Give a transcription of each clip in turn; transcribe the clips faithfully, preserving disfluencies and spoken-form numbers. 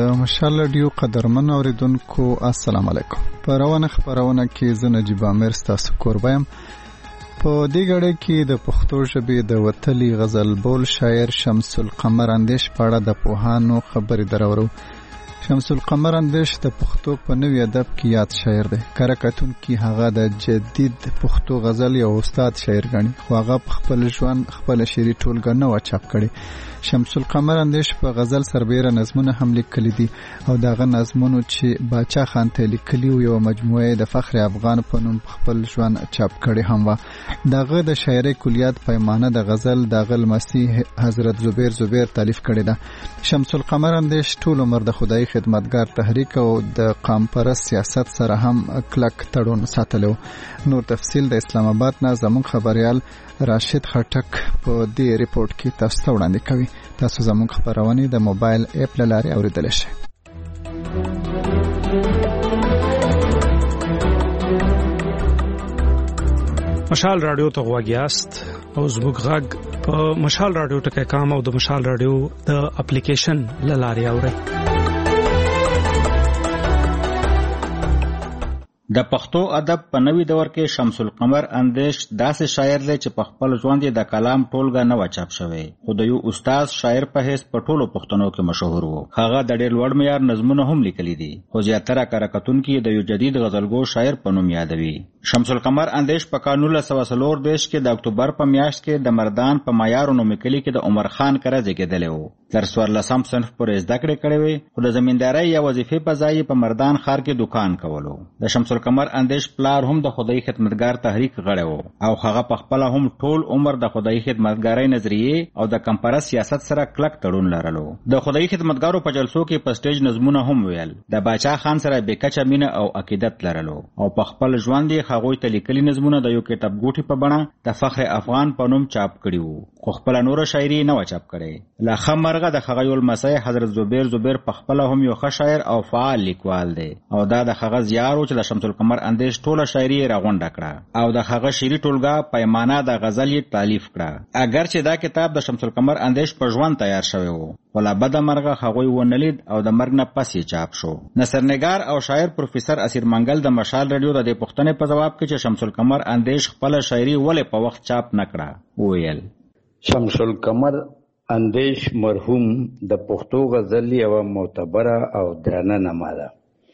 مشال رادیو قدرمن اوریدونکو السلام علیکم. په روانه خبرونه کې زه نجیب عامر ستاسو کوربایم. په دې غړې کې د پښتو ژبې د وتلي غزل بول شاعر شمس القمر اندیش په اړه د پوهانو خبرې درورو. شمس القمر اندیش د پښتو په نوي ادب کې یاد شاعر دی. کره کتونکي هغه د جدید پښتو غزل یو استاد شاعر ګڼي، خو هغه په خپل ژوند خپل شعري ټولګه نه و چاپ کړې. شمس القمر اندیش په غزل سربیره نظمونه هم لیکلي دي او دغه نظمونو چې باچا خان ته لیکلي و یو مجموعه د فخر افغان په نوم خپل ژوند چاپ کړي هم و. دغه د شاعري کلیات پیمانه د غزل د غل مسیح حضرت زبیر زبیر تالیف کړي ده. شمس القمر اندیش ټول عمر د خدای خدمتګار تحریک او د قام پرست سیاست سره هم کلک تړون ساتلو. نور تفصیل د اسلام آباد نه زموږ خبريال راشد خټک په دې ریپورت کې تاسو ته وړاندې کوي. تاسو زموږ خبرونه د موبایل اپ له لارې اوریدلی شئ. مشال رادیو ته غوږ یاست او زموږ غږ په مشال رادیو ټکی کام او د مشال رادیو د اپلیکیشن له لارې اورئ. د پښتو ادب په نوي دور کې شمس القمر اندیش داسې شاعر دی چې په خپل ژوند یې د کلام ټولګه نه و چاپ شوی، خو د یو استاد شاعر په حیث په ټولو پښتنو کې مشهور و. هغه د ډېر لوړ معیار نظمونه هم لیکلي دي، خو زیاتره کره کتونکي د یو جدید غزلګو شاعر په نوم یادوي. شمس القمر اندیش په کال نولس سوه څلور دېرش کې د اکتوبر په میاشت کې د مردان په معیار نومي کلي کې د عمر خان کره زیږېدلی و. تر څوارلسم صنف پورې زده کړې کړې وې، خو د زمیندارۍ یا وظیفې په ځای په مردان ښار کې دکان کولو. د شمس القمر اندیش پلار هم د خدای خدمتګار تحریک غړی و او هغه په خپله هم ټول عمر د خدای خدمتګارۍ نظریې او د کمپرست سیاست سره کلک تړون لرلو. د خدای خدمتګارو په جلسو کې په سټیج نظمونه هم ویل. د باچا خان سره بېکچه مینه او عقیدت لرلو او په خپل ژوند یې هغوی ته لیکلي نظمونه د یو کتاب ګوټي په بڼه د فخر افغان په نوم چاپ کړي وو، خو خپله نوره شاعري نه وه چاپ کړې. له ښه مرغه د هغه یو لمسی حضرت زبیر زبیر په خپله هم یو ښه شاعر او فعال لیکوال دی او دا د هغه زیار و چې د شمس القمر اندیش ټوله شاعري یې راغونډه کړه او د هغه شعري ټولګه پیمانه د غزل یې تالیف کړه. اگر چې دا کتاب د شمس القمر اندیش په ژوند تیار شوی و، خو له بده مرغه هغوی ونه لید او د مرګ نه پس یې چاپ شو. نثرنګار او شاعر پروفیسر اسیر منګل د مشال رادیو د دې پوښتنې په ځواب کې چې شمس القمر اندیش خپله شاعري ولې په وخت چاپ نه کړه وویل: شمس القمر اندیش مرحوم د پښتو غزل یوه معتبره او درنه نامه ده.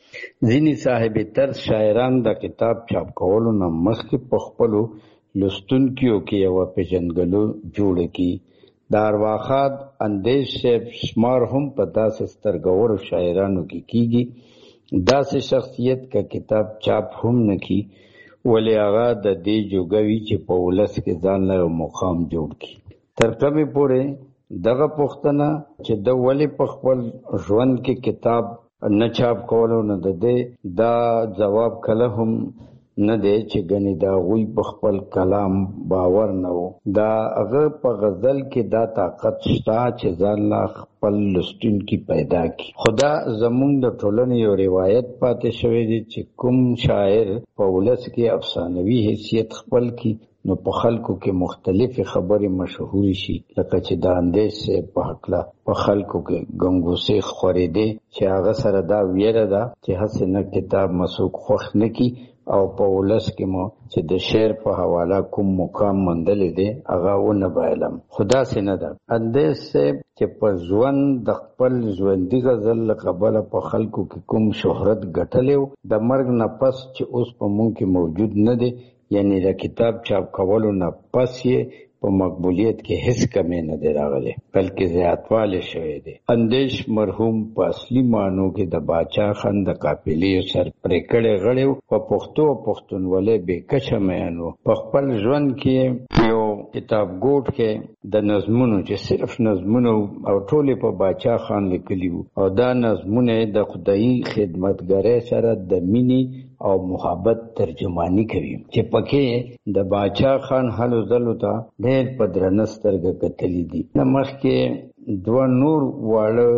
ځینې صاحب طرز شاعران د کتاب چاپ کولو نه مخکې په خپلو لوستونکیو کې یوه پیژندګلو جوړه کړي. د ارواښاد اندیش صاحب شمار هم په داسې سترګورو شاعرانو کې کیږي. داسې شخصیت که کتاب چاپ هم نه کړي، ولې هغه د دې جوګه وي چې په ولس کې ځان له یو مقام جوړ کړي. تر کومې پورې دغه پوښتنه چې د ولې په خپل ژوند کې کتاب نه چاپ کولو نه د دې دا ځواب کله هم نه دی چې ګنې د هغوی په خپل کلام باور نه و. د هغه په غزل کې دا طاقت شته چې ځان لا خپل لوستونکي پیدا کړي. خو دا زموږ د ټولنې یو روایت پاتې شوی دی چې کوم شاعر په ولس کې افسانوي حیثیت خپل کړي نو په خلکو کې مختلفې خبرې مشهورې شي، لکه چې د اندیش صاحب په هکله په خلکو کې ګنګوسې خورېدې چې هغه سره دا ویره ده چې هسې نه کتاب مسوک خوښ نه کړي او په ولس کې مو چې د شعر په حواله کوم مقام موندلی دی هغه ونه بایلم. خو داسې نه ده. اندیش صاحب چې په ژوند د خپل ژوندي غزل له کبله په خلکو کې کوم شهرت ګټلی و، د مرګ نه پس چې اوس په مونږ کې موجود نه دی، یعنی د کتاب چاپ کولو نه پس یې په مقبولیت کې هیڅ کمی نه دی راغلی، بلکې زیاتوالی شوی دی. اندیش مرحوم په اصلي معنو کې د باچا خان د قافلې سرپرې کړی غړی و، په پښتو او پښتونولۍ بېکچه مین و. په خپل ژوند کې یو کتاب ګوټ کې د نظمونو چې صرف نظمونه او ټولې په باچا خان لیکلي وو او دا نظمونه د خدایي خدمتګارۍ سره د مینې او محبت ترجمانی کوي چې پکې د باچا خان هلو ځلو ته ډېر په درنه سترګه کتلي دي. نه مخکې دوه نور واړه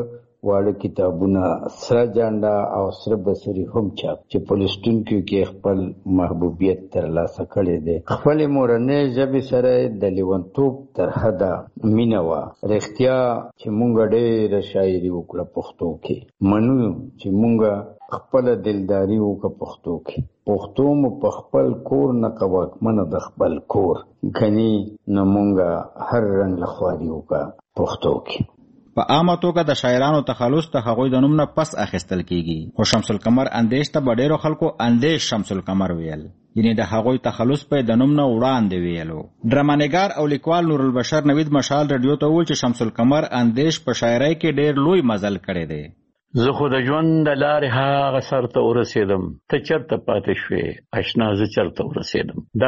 واړه کتابونه سره جانډا او سره بصري هم چاپ چې په لوستونکو کې خپل محبوبیت ترلاسه کړی دی. خپل مورنۍ ژبې سره د لیونتوب تر حده مینه وه. رښتیا چې مونږ ډېره شاعري وکړه پښتو کې. منو چې مونږ خپل دلداري وکړه پښتو کې. پښتو مو په خپل کور نه قواکمنه د خپل کور کني نو مونږ هر رنګ له خواري وکړه پښتو کې. په عامه توګه د شاعرانو تخلص ته هغوی د نوم نه پس اخیستل کیږي، خو شمس القمر اندیش ته به ډېرو خلکو اندیش شمس القمر ویل، یعنی د هغوی تخلص په د نوم نه وړاندې ویلو. ډرامانګار او لیکوال نور البشر نوید مشال رادیو ته وویل چې شمس القمر اندیش په شاعرۍ کې ډېر لوی مزل کړی دی. زه خو د ژوند د لارې هغه سر ته ورسېدم، ته چرته پاتې شوې اشنا زه چرته ورسېدم. دا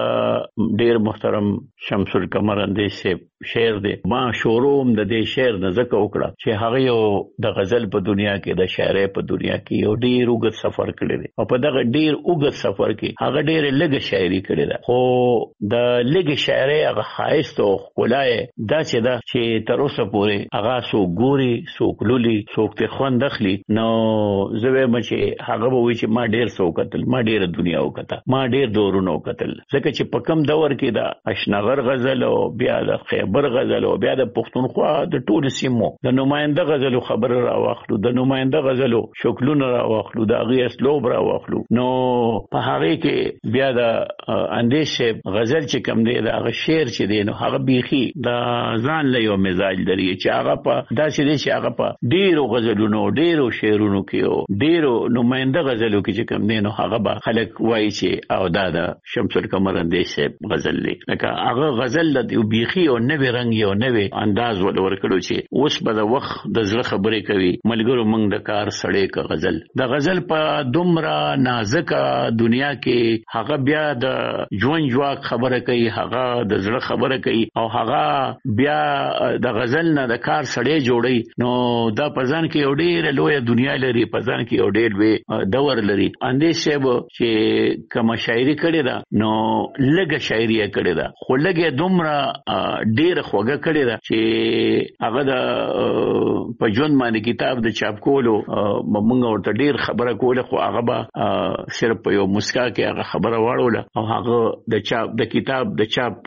د ډېر محترم شمس القمر اندیش صاحب شعر دی. ما شوروم د دې شعر نه ځکه وکړه چې هغه یو د غزل په دنیا کې د شاعرۍ په دنیا کې یو ډېر اوږد سفر کړی دی او په دغه ډېر اوږد سفر کې هغه ډېرې لږه شاعري کړې ده، خو د لږې شاعرۍ هغه ښایست او ښکلا یې داسې ده چې تر اوسه پورې هغه څوک ګوري، څوک لولي، څوک ترې خوند اخلي. نو زه وایم چې هغه به وایي چې ما ډېر څه وکتل، ما ډېره دنیا وکته، ما ډېر دورونه وکتل. ځکه چې په کم دور کې د اشنغر غزل او بیا د خیبر غزل او بیا د پښتونخوا د ټولو سیمو د نماینده غزلو خبره راواخلو، د نماینده غزلو شکلونه راواخلو، د هغې اسلوب راواخلو. نو په هغې کې بیا د اندیش غزل چې کم دی د هغه شعر چې دی نو هغه بیخي د ځان له یو مزاج لري چې هغه په داسې دی چې هغه په ډېرو غزلونو ډېرو شعرونو کې او ډېرو نماینده غزلو کې چې کم دی نو هغه به خلک وایي چې او دا د شمس القمر اندیش غزل دی. لکه هغه غزل د بیخي او نوې رنګ یو نوې انداز ول ورکړو چې اوس به د وخت د زړه خبرې کوي ملګرو موږ د کار سړی کا غزل. د غزل په دومره نازکه دنیا کې هغه بیا د ژوند جواک خبره کوي، هغه د زړه خبره کوي او هغه بیا د غزل نه د کار سړی جوړي. نو دا په ځان کې یو ډېره لویه دنیا لري، په ځان کې یو ډېر لوی دور لري. اندیش صاحب چې کومه شاعري کړې ده نو لږه شاعري یې کړې ده، خو لږه دومره ډېره خوږه کړې ده چې هغه د په ژوند باندې کتاب د چاپ کولو موږ ورته ډېر خبره کوله، خو هغه به صرف په یو مسکا کې هغه خبره واړوله او هغه د چاپ د کتاب د چاپ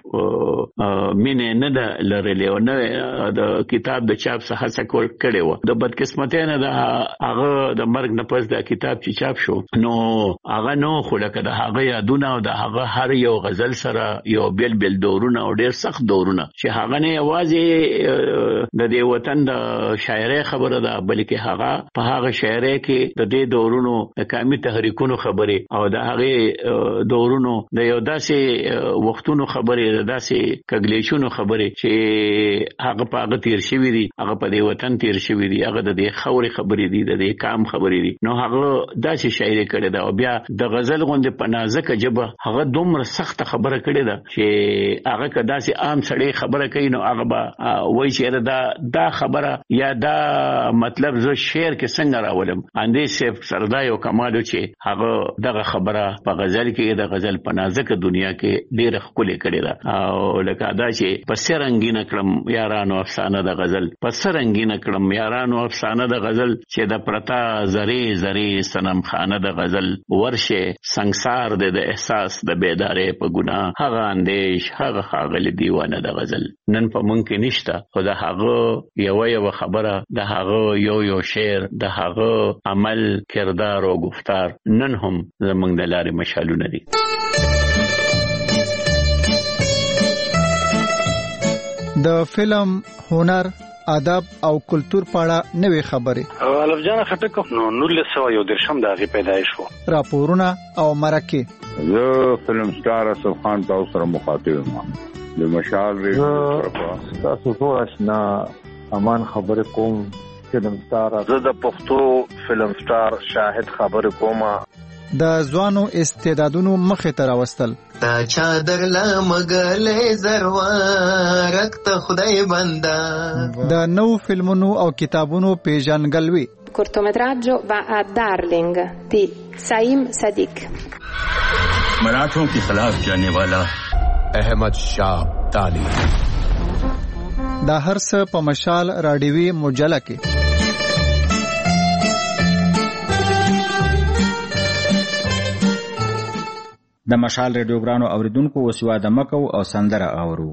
مینې نه ده لرلې او نه د کتاب د چاپ څخه هڅه کړې وه. د بدقسمتۍ نه د هغه د مرګ نه پس دا کتاب چې چاپ شو نو هغه نو خو لکه د هغه یادونه او د هغه هر یو غزل سره یو بیل بیل دورونه او ډېر سخت دورونه چې هغه نه یوازې د دې وطن د شاعرۍ خبره ده بلکې هغه په هغه شاعرۍ کې د دې دورونو د قامي تحریکونو خبرې او د هغې دورونو د یو داسې وختونو خبرې، د داسې کګلیشونو خبرې چې هغه په هغه تیر شوي دي، هغه په دې وطن تیر شوي دي، هغه د دې خاورې خبرې دي، د دې کام خبرې دي. نو هغه داسې شاعري کړې ده او بیا د غزل غوندې په نازکه ژبه هغه دومره سخته خبره کړې ده چې هغه که داسې عام سړی خبره کوي نو هغه به وایي چې دا دا خبره یا دا مطلب زه شعر کې څنګه راولم. اندیش صاحب سره دا یو کمال و چې هغه دغه خبره په غزل کې د غزل په نازکه دنیا کې ډېره ښکلې کړې ده. او لکه دا چې په څه رنګینه کړم یارانو افسانه د غزل، په څه رنګینه کړم یارانو افسانه د غزل چې د پرتا زری زری سنم خانه د غزل ورشه سنگسار د احساس د بیدارې په ګناه هغه اندیش هغه ښاغلي دیوانه د غزل. نن په مونږ کې نشته خو د هغه یو یو خبره، د هغه یو یو شعر، د هغه عمل، کردار او گفتار نن هم زمونږ د لارې مشالونه دي. د فلم، هنر، ادب او کلچر په اړه نوې خبرې الف جان خټک نو نولس سوه یو دېرشم د هغې پیدایش و. راپورونه او مرکې. زه فلم سټار اسف خان تاسو سره مخاطب یم. د مشال ریډیو تاسو ټول آشنا امان خبرې کوم. فلم سټار زه د پښتو فلم سټار شاهد خبرې کوم. د ځوانو استعدادونو مخې ته راوستل. تا چادر لمګلې زروارک ته خدای بندا. د نو فلمونو او کتابونو پیژنګلوي. cortometraggio va a Darling di Saim Sadiq. मराठों के खिलाफ जाने वाला احمد شاه ابدالي. دا هر څه په مشال راډیوي مجله کې د مشال ریډیو ګرانو اوریدونکو وسواده مکو او سندره اورو.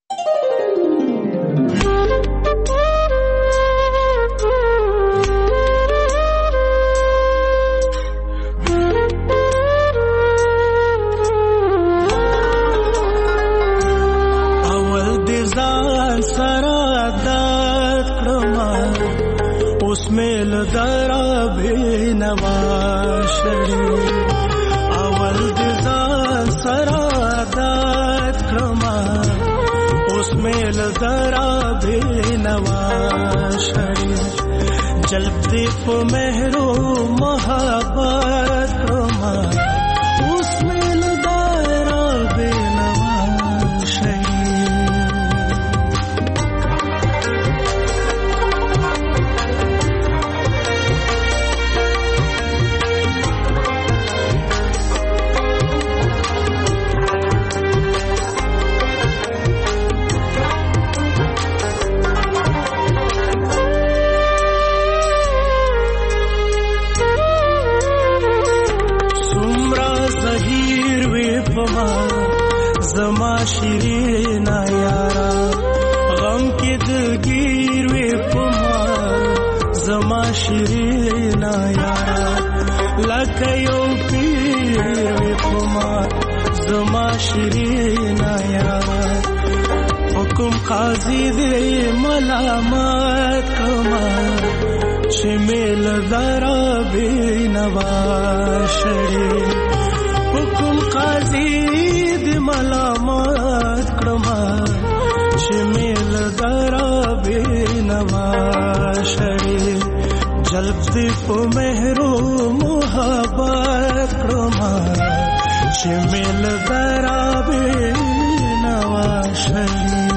اسمیل درا بی نواشری اول دزان سرادات کرما اسمیل درا بی نواشری جلب دی پو مہرو محبت کرما اسمیل درا بی نواشری. زما شیرینا یارا غم کی دلگیر وی پما زما شیرینا یارا لکیو پیر وی پما زما شیرینا یارا حکم قاضی دی ملامت کما شمیل درا بی نواشری حکم قاضی ملامت کرما شمیل درا بی نواشری جلب دی پو مہرو محبت کرما شمیل درا بی نواشری.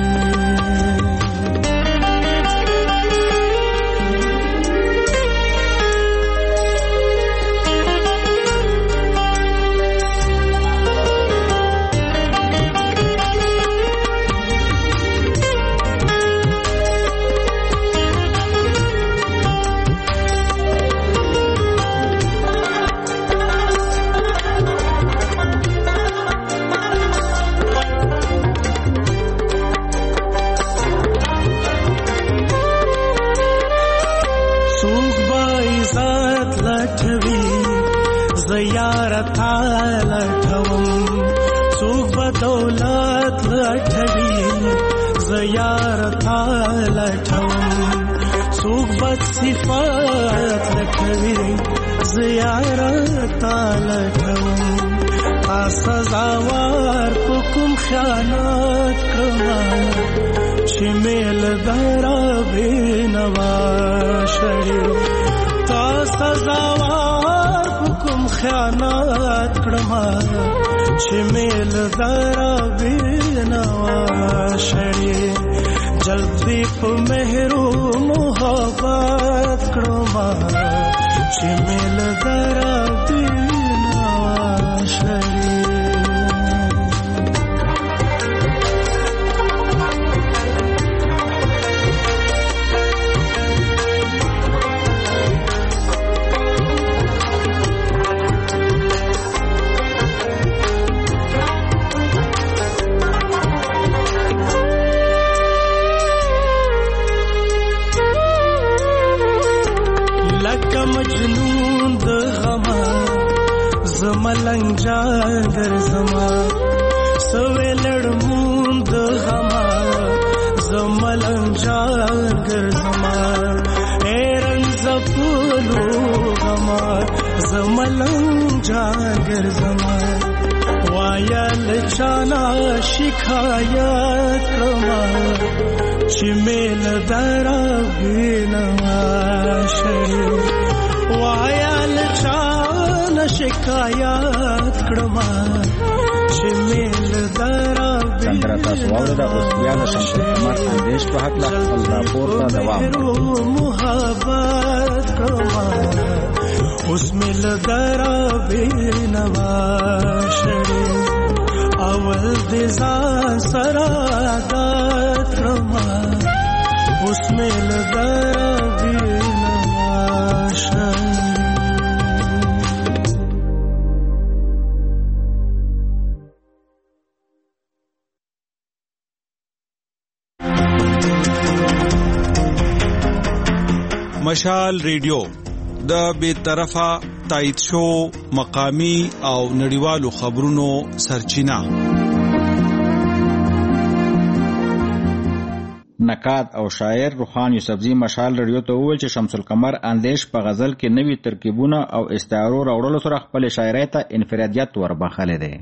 دولت لټوي زیار تا لټوم سوق بد صفات لټوي زیار تا لټوم تا سزاوار کوم خیانت کړم شمیل درا بینوا شری تا سزاوار کوم خیانت کړم شمیل درا بینوا شری جلدی په مهرو محبت کړما شمیل درا بینوا شری. مجنون د غما زملنګ جاګر زما سوې لړمون د غما زملنګ جاګر زما ایرن زپلو غما زملنګ جاګر زما وایل چانا شکایت کما شمیل درا بینوا شری وایل چان شکایت کړما شمیل درا څنګه تاسو واورئ اوس بیا د شمشیر قمر اندیش په حق له خپل راپور ته دوام محبت کړما اوس مل درا بینوا شری اول دې ځان سره عادت کړما اوس مل درا بینوا شری. مشال ریډیو د بے طرفه تایید شو مقامی او نړیوالو خبرونو سرچینه. نقاد او شاعر روحان یوسفزی مشال ریډیو ته وویل چې شمس القمر اندیش په غزل کې نوي ترکیبونه او استعارو راوړلو سره خپل شاعرۍ ته انفرادیت وربخلی دی.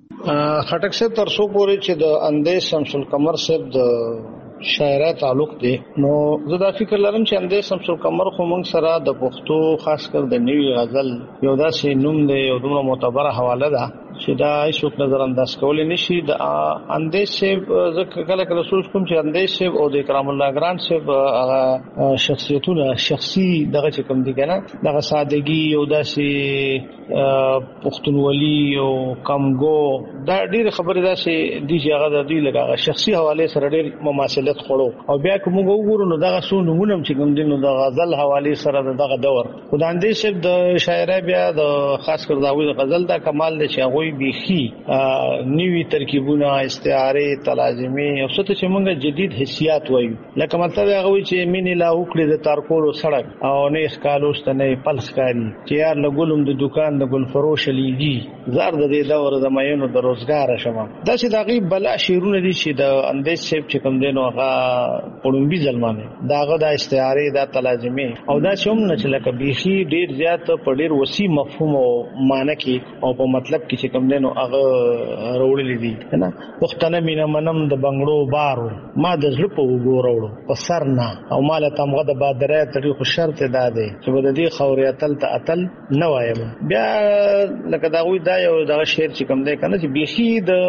خټک صاحب تر څو پورې چې د اندیش شمس القمر صاحب د شاعرۍ تعلق دی نو زه دا فکر لرم چې اندیش شمس القمر خو موږ سره د پښتو خاص کر د نوي غزل یو داسې نوم دی، یو دومره معتبره حواله ده چې دا هیڅوک نظر انداز کولی نشي. د اندیش صاحب زه کله کله سوچ کوم چې اندیش صاحب او د اکرام الله ګران صاحب هغه شخصیتونه شخصي دغه چې کوم دي کنه دغه سادگی او داسې پښتونولي او کمګو دا ډېر خبرې داسې دي چې هغه د دوی لږه شخصي حواله سره ډېر مماثلت خورو. او بیا کوم وګورو نو دغه څو نمونه چې کوم دي نو د غزل حواله سره دغه دور خدای اندیش صاحب د شاعرۍ بیا د خاص کر داوی د غزل دا کمال دی چې هغه بيخي نوي ترکیبونه استعاره تلاجمي او څه ته چې موږ جدید حسيات وایو لکه مطلب هغه وي چې مين لا وکړي د تارکولو سړک او نه ښکالوست نه پلس کاری چې یار لګولم د دکان د ګل فروش لیږي زار د دې دور د مېنو د روزګار شمه دا چې دغه بلا شیرونه دي چې د اندیش صاحب چې کوم دینو هغه پړومبي ځلمانه داغه د استعاره د تلاجمي او دا چې هم نه چې لکه بيخي ډیر زیات په ډیر وسیع مفهوم او معنی کې او په مطلب کې کم دینو هغه راوړلې دي نه وختنه مینا منم د بنگړو بارو ما د زړه په وګورولو په سر نه او مال تمغه د بادرې تړي خو شرط ده ده چې بده دي خوري اتل ته اتل نه وایم بیا لکه دا وی دا یو دغه شعر چې کوم دی کنه چې بيخي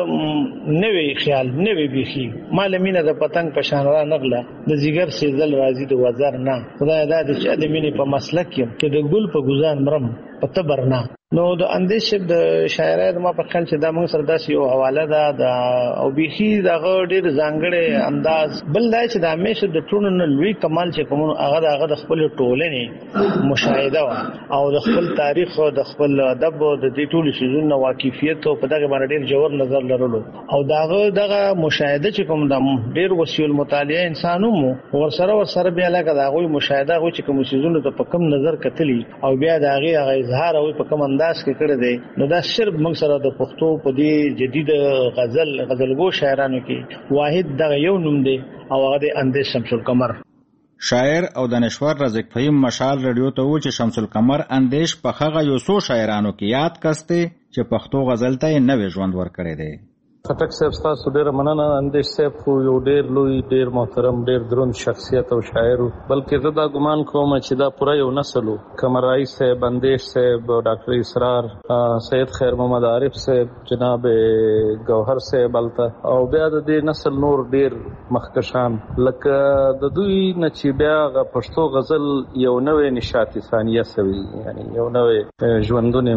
د نوې خیال نوې بيخي مال مینا د پتنګ په شان را نغله د زیګر سیزل راځي د وزر نه خدای دا د چې د مینې په مسلک کې د ګل په ګزان مرم په تبرنا. نو د اندیش د شاعرۍ د ما په خیال چې دا موږ سره داسې یو حواله ده د او بيخي دغه ډېر ځانګړی انداز بل دا چې د همیشه د ټولو نه لوی کمال چې کوم هغه هغه د خپل ټولنې مشاهده او د خپل تاریخ او د خپل ادب او د دې ټولو شیزونو واقفیت او په دغه باندې ډېر جوړ نظر لرلو او دغه دغه مشاهده چې کوم د ډېر وسیع المطالعه انسانو ور سره ور سره بیا لکه دغه مشاهده او چې کوم شیزونو ته په کم نظر کتلی او بیا دغه هغه اظهار او په کم انداز کې کړی دی نو دا صرف موږ سره د پښتو په دې جدید غزل غزلګو شاعرانو کې واحد دغه یو نوم دی او هغه د اندیش شمس القمر. شاعر او دانشور رزق فهیم مشال ریډیو ته و چې شمس القمر اندیش په هغه یو څو شاعرانو کې یاد کسته چې پښتو غزل ته نوې ژوند ورکړی دی. خټک صاحب تاسو ډیر مننه. اندیش صاحب خو یو ډیر لوی ډیر محترم ډیر دروند شخصیت او شاعر بلکې زه دا ګمان کوم چې دا پوره یو نسل و. قمرای صاحب، اندیش صاحب، ډاکټر اسرار، سید خیر محمد عارف صاحب، جناب گوهر صاحب الته او بیا د دې نسل نور ډیر مخکشان لکه د دوی نه چې بیا غ پښتو غزل یو نوې نشاطی ثانیه سوي یعنی یو نوې ژوندونه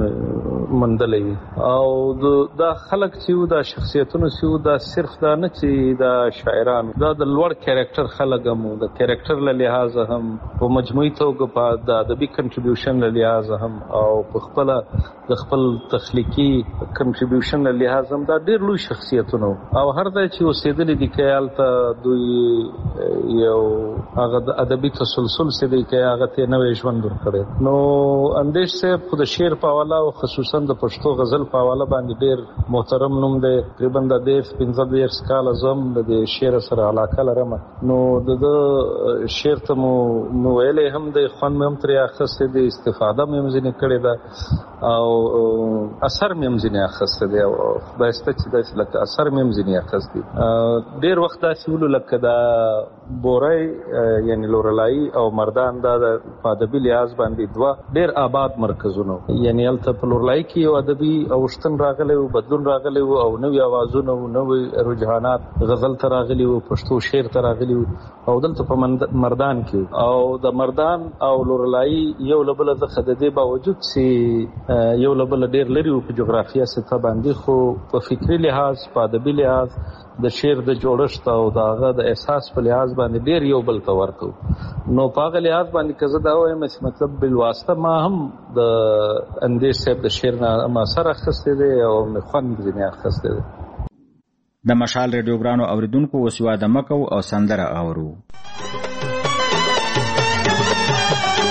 مندلې او دا خلک چې دا شخصیت شخصیتونو سیو دا صرف دا نه چې دا شاعران دا د لوړ کریکټر خلک هم د کریکټر له لحاظ هم په مجموعي توګه په د ادبي کنټریبیوشن له لحاظ هم او په خپل د خپل تخلیقي کنټریبیوشن له لحاظ هم دا ډېر لوی شخصیتونه او هر ځای چې اوسېدلي دي کې هلته دوی یو هغه د ادبي تسلسل چې دی کې هغه ته نوې ژوند ورکړی. نو اندیش صاحب خو د شعر په حواله او خصوصا د پښتو غزل په حواله باندې ډېر محترم نوم دی. تقریبا د دیرش پنځه دیرش کاله زم د شعر سره علاقه لرم نو د شعر ته مو نو ویلې هم د خوان مې هم ترې اخیستې دی استفاده مې هم ځینې کړې ده او اثر مې هم ځینې اخیستی دی او خدای سته چې داسې لکه اثر مې هم ځینې اخیستی. ډېر وخت داسې ولو لکه دا بوری یعنی لورلایي او مردان دا په ادبي لحاظ باندې دوه ډېر آباد مرکزونه یعنی هلته په لورلایي کې یو ادبي اوښتن راغلی و بدلون راغلی و او نوي اوازونه او نوي رجحانات غزل ته راغلي او پښتو شعر ته راغلي او دلته په مردان کې او د مردان او لورلایي یو لبل د خددي باوجود چې یو لبل ډیر لري په جغرافیه سطح باندې خو په فکری لحاظ په ادبي لحاظ د شعر د جوړښت او داغه د احساس په لحاظ باندې ډیر یو بل ته ورته نو په هغه لحاظ باندې کزه دا وایم چې مطلب بل واسطه ما هم د اندیش صاحب د شعر نه ما سره اخیستی دی او مې خوند ځینې اخیستی دی. د مشال ریډیو ګرانو اوریدونکو اوس واده مکو او سندره اورو.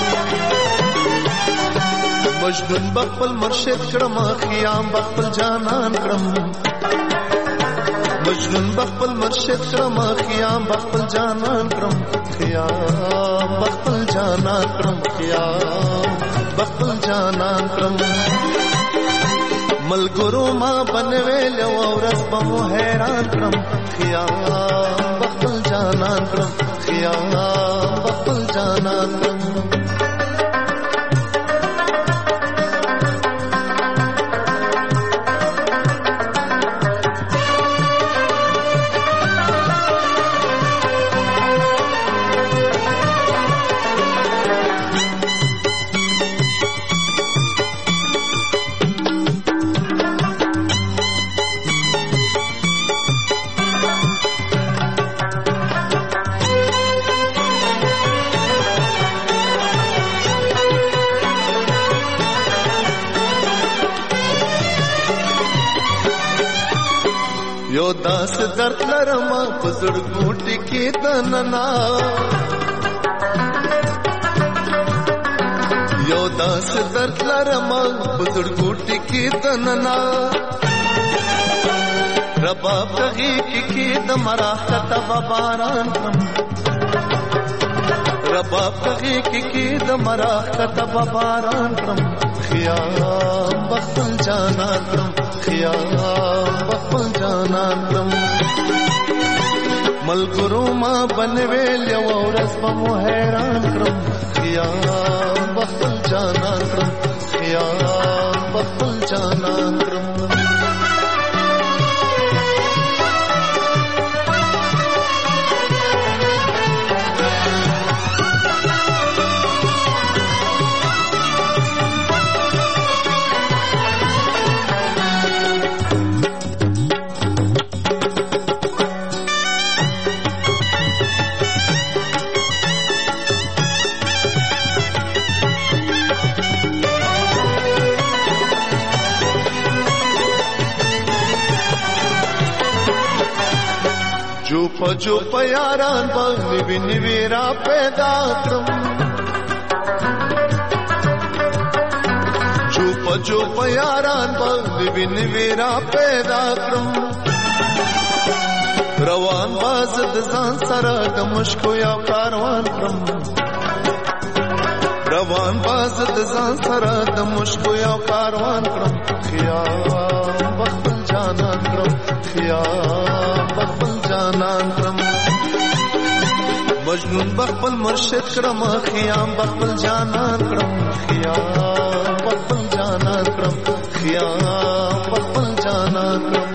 مجنون بخپل مرشد کړم خیام بخپل جانان کړم مجنون بخپل مرشد کړم خیام بخپل جانان کړم خیام بخپل جانان کړم خیام بخپل جانان کړم ملګرو ما بنویل او ورځ به مو حیران کړم خیام بخپل جانان کړم خیام بخپل جانان کړم یو داس درد لرم پزړ ګوټی کې دننا یو داس درد لرم پزړ ګوټی کې دننا رباب دغی کې د مراح کتب باران کم رباب دغی کې د مراح کتب باران کم خیام بخپل جانان کم خیام بخپل جانان کم ملګرو ما بنویل یو ورځ به مو حیران کړم خیام بخپل جانان کړم خیام بخپل جانان کړم چوپ چوپ یاران باندې ویني ویرا پیدا کړم چوپ چوپ یاران باندې ویني ویرا پیدا کړم روان باز د ځان سره د مشکو یو کاروان کړم روان باز د ځان سره د مشکو یو کاروان کړم خیام بخپل جانان کړم خیام بخپل جانان کړم مجنون بخپل مرشد کړم خیام بخپل جانان کړم خیام بخپل جانان کړم خیام بخپل جانان کړم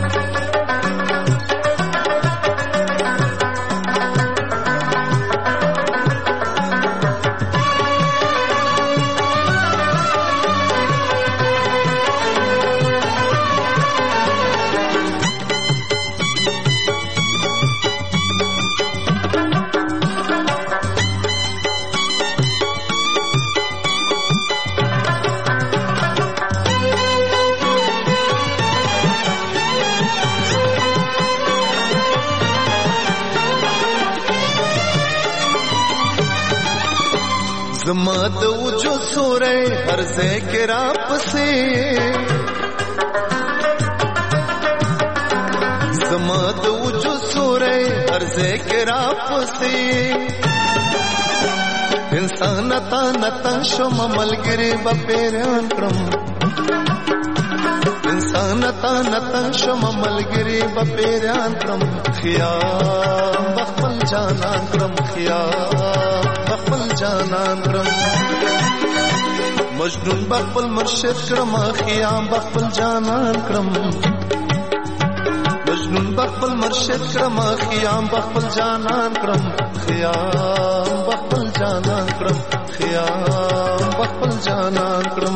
زما د وجود سورې هر ځای کې را پسې زما د وجود سورې هر ځای کې را پسې انسان نتا نتا شوم ملګری به پیران کړم انسان نتا نتا شوم ملګری به پیران کړم خیام بخپل جانان کړم خیام بخپل جانان کړم مجنون بخپل مرشد کړم خیام بخپل جانان کړم مجنون بخپل مرشد کړم خیام بخپل جانان کړم خیام بخپل جانان کړم خیام بخپل جانان کړم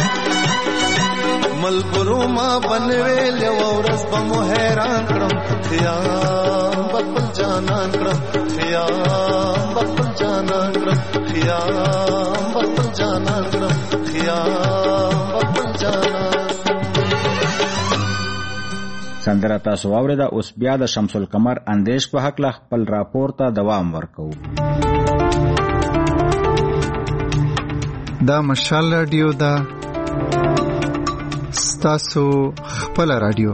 ملګرو ما بنویل یو ورځ به مو حیران کړم خیام بخپل جانان کړم خیام بخپل جانان کړم خیام بخپل جانان کړم خیام بخپل جانان سندره تاسو واورېده. اوس بیا د شمس القمر اندیش په هکله خپل راپور ته دوام ورکوو. دا مشال رادیو دا ستاسو خپل رادیو.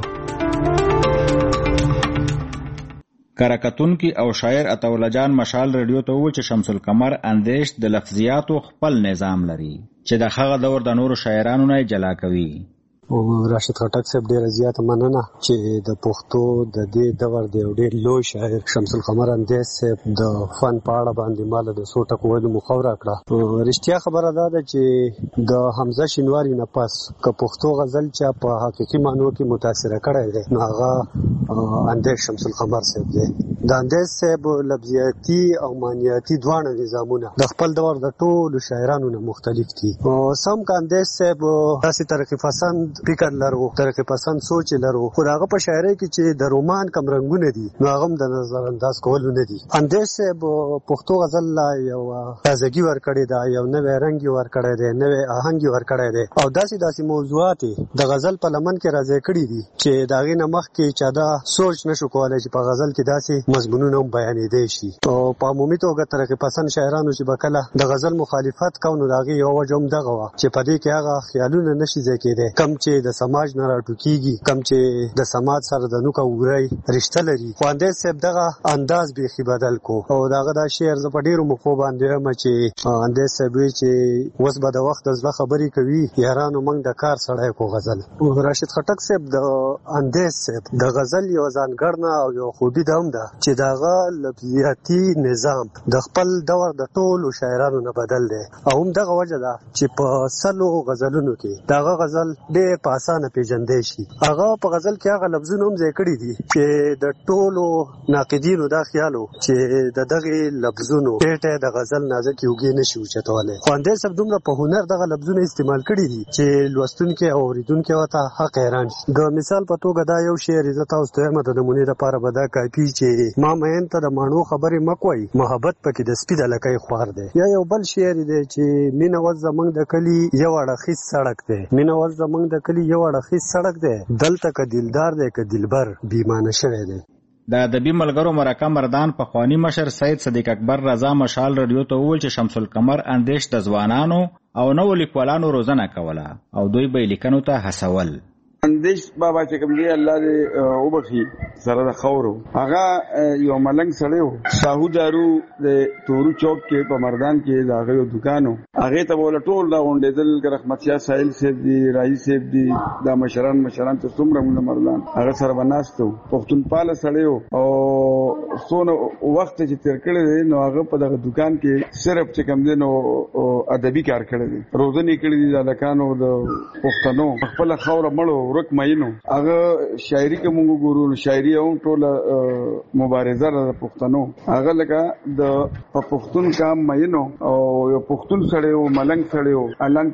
کارکتون کی او شاعر عطاالله جان مشال رادیو ته و چې شمس القمر اندیش د لفظیاتو خپل نظام لري چې د هغه دور د نورو شاعرانو نه جلا کوي. او راشد خټک صاحب ډیر زیات مننه چې د پښتو د دې دور د ډیر لوی شاعر شمس القمر اندیش صاحب د فن په اړه باندې مال د څو ټکو ویلو مخاوره کړه. رښتیا خبره ده چې د حمزه شینواری نه پس که پښتو غزل چې په حقيقي معنی کې متاثر کړی دی نو هغه اندیش شمس القمر صاحب دی. د اندیش صاحب لفظیاتي او معنیاتي دواړه نظامونه د خپل دور د ټولو شاعرانو نه مختلف دي. سم که اندیش صاحب داسې ترقی پسند فکر لرو، ترقی پسند سوچ لرو، خو هغه په شاعرۍ کې چې د رومان کم رنگونه دي نو هغه هم د نظر انداز کول نه دي. اندیش صاحب پښتو غزل لا یو تازگی ورکړی دا، یو نوې رنگ ورکړی دی، نوې آهنګ ورکړی دی او داسې داسې موضوعات د غزل په لمن کې راځي کړی دي چې دا غي نه مخ کې چا دا سوچ نشو کولای چې په غزل کې داسې مضمونونه هم بیانېدای شي. او په عمومي توګه ترقی پسند شاعرانو چې بکله د غزل مخالفت کوي نو دا غي یو وجه هم دغه وا چې په دې کې هغه خیالونه نشي ځکېده کم چې د سماج نه راټوکیږي، کم چې د سماج سره د نوکا ووري رشتہ لري. خو اندیش صاحب دغه انداز بیخي بدل کو او دغه دا شعر ز په ډیرو مخو باندې هم چې اندیش صاحب چې اوس به د وخت د ځله خبرې کوي یارانو موږ د کار سړی کو غزل. راشد خټک صاحب د اندیش صاحب د غزل یو ځانګړنه او یو خوبي ده هم ده چې دغه لفظیاتي نظام د خپل دور د ټولو شاعرانو نه بدل دی او هم دغه وجه ده چې په سلو غزلونو کې دغه غزل ډېر په اسانه پیژندې شي. هغه په غزل کې هغه لفظونه هم ځای کړي دي چې د ټولو ناقدینو دا خیالو چې د دغه لفظونو ټیټه د غزل نازک یوګي نشي اوچتواله. خو اندیش صاحب دومره په هنر دغه لفظونه استعمال کړي دي چې لوستونکو او اوریدونکو ته حق حیران شي. د مثال په توګه دا یو شعر عزت او ستومه د نمونه لپاره به دا کافي چې ما مین ته د مانو خبرې مکوي محبت پکې د سپید لکې خوار دی. یا یو بل شعر دی چې مینه وز زمنګ د کلی یو اړخیز سړک دی، مینه وز زمنګ د کلی یو اړخیز سړک دی، دلته که دلدار دی که دلبر بیمانه شوی دی. د ادبي ملګرو مرکه مردان په خوانی مشر سید صدیق اکبر رضا مشال رادیو ته وویل چې شمس القمر اندیش د ځوانانو او نوو لیکوالانو روزنه کوله او دوی به لیکنو ته هڅول. اندیش بابا چې کوم دی الله دې وبخي سره د خورو هغه یو ملنګ سړی و شاهو دارو د تورو چوک کې په مردان کې دا غو دکانو هغه ته بوله ټول دا غونډېدل رحمت شاه سایل صاحب دی رئیس صاحب دی دا مشران مشران ته څومره موږ مردان هغه سره بناستو پښتونپال سړی او سونه وخت چې تیر کړی نو هغه په دغه دکان کې صرف چې کوم دی نو ادبي کار کړی دی روزنه کړی دی د لکانو د پښتنو خپل خوره مړو ورک مینو هغه شاعري کې موږ ګورو شاعري او ټول مبارزه د پښتنو هغه لکه د پښتون کام مینو او یو پښتون سره او ملنګ سره او الان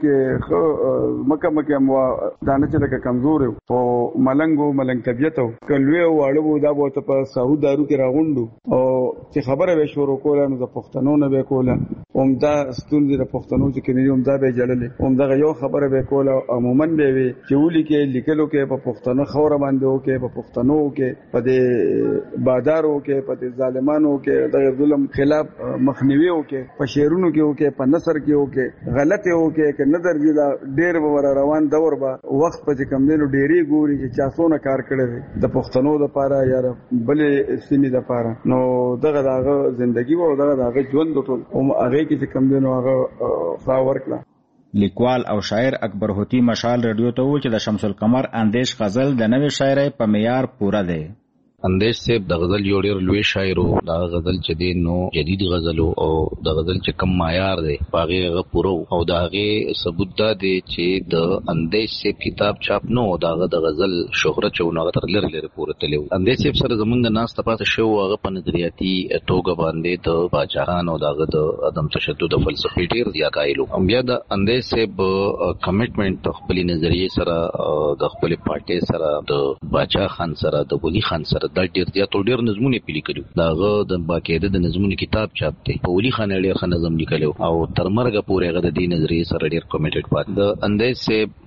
کې مکه مکه مو دانه چې لکه کمزور او ملنګو ملنګ طبيعت او کلوي او اړو دا بوته په سعود دارو کې راغونډو او چې خبره به شروع کوله نو د پښتنو نه به کوله اومدا ستوندې د پښتنو چې کینې اومدا به جړلې اومدا یو خبره به کوله عموما به وي چې ولي کې لیکلو کې په پښتنو خوره باندې او کې په پښتنو کې په دې بادارو کې په دې ظالمانو کې د ظلم خلاف مخنیوي او کې په شعرونو کې او کې په نثر کې او کې غلطه او کې ک نظر دی ډېر ور روان دور به وخت په کم دینو ډېری ګوري چې چاسونه کار کړي د پښتنو د پاره یا بلې سیمې د پاره نو دغه دغه ژوندۍ او دغه دغه ژوند ټول او هغه کې کم دینو هغه فلاور کړه. لیکوال او شاعر اکبر هوتی مشال رادیو ته و چې د شمس القمر اندیش غزل د نوې شاعرۍ په معیار پوره دی. اندیش صاحب د غزل یو ډیر لوی شاعر او دا غزل چې دی نو جدید غزل او د غزل چې کم معیار دی باغې غ پورو او دا غي ثبوت دا دی چې د اندیش صاحب کتاب چاپ نو دا د غزل شهرت چونه تر لری لری پوره تلو. اندیش صاحب سره زمونږ ناس تاسو شو هغه په نظریاتي توګه باندې د باچاهان او دغه د عدم تشدد فلسفي ډیر زیات ایلو. بیا د اندیش صاحب کمټمنټ خپل نظریه سره د خپل پارټي سره د باچا خان سره د ولی خان سره دا ډیر زیات ډیر نظمونه پیلي کړو داغه د باقاعده د نظمونو کتاب چاپ دی په ولي خان ډیر ښه نظم لیکلو او تر مرګه پورې هغه د دې نظریې سره ډیر کمیټډ پات د اندیز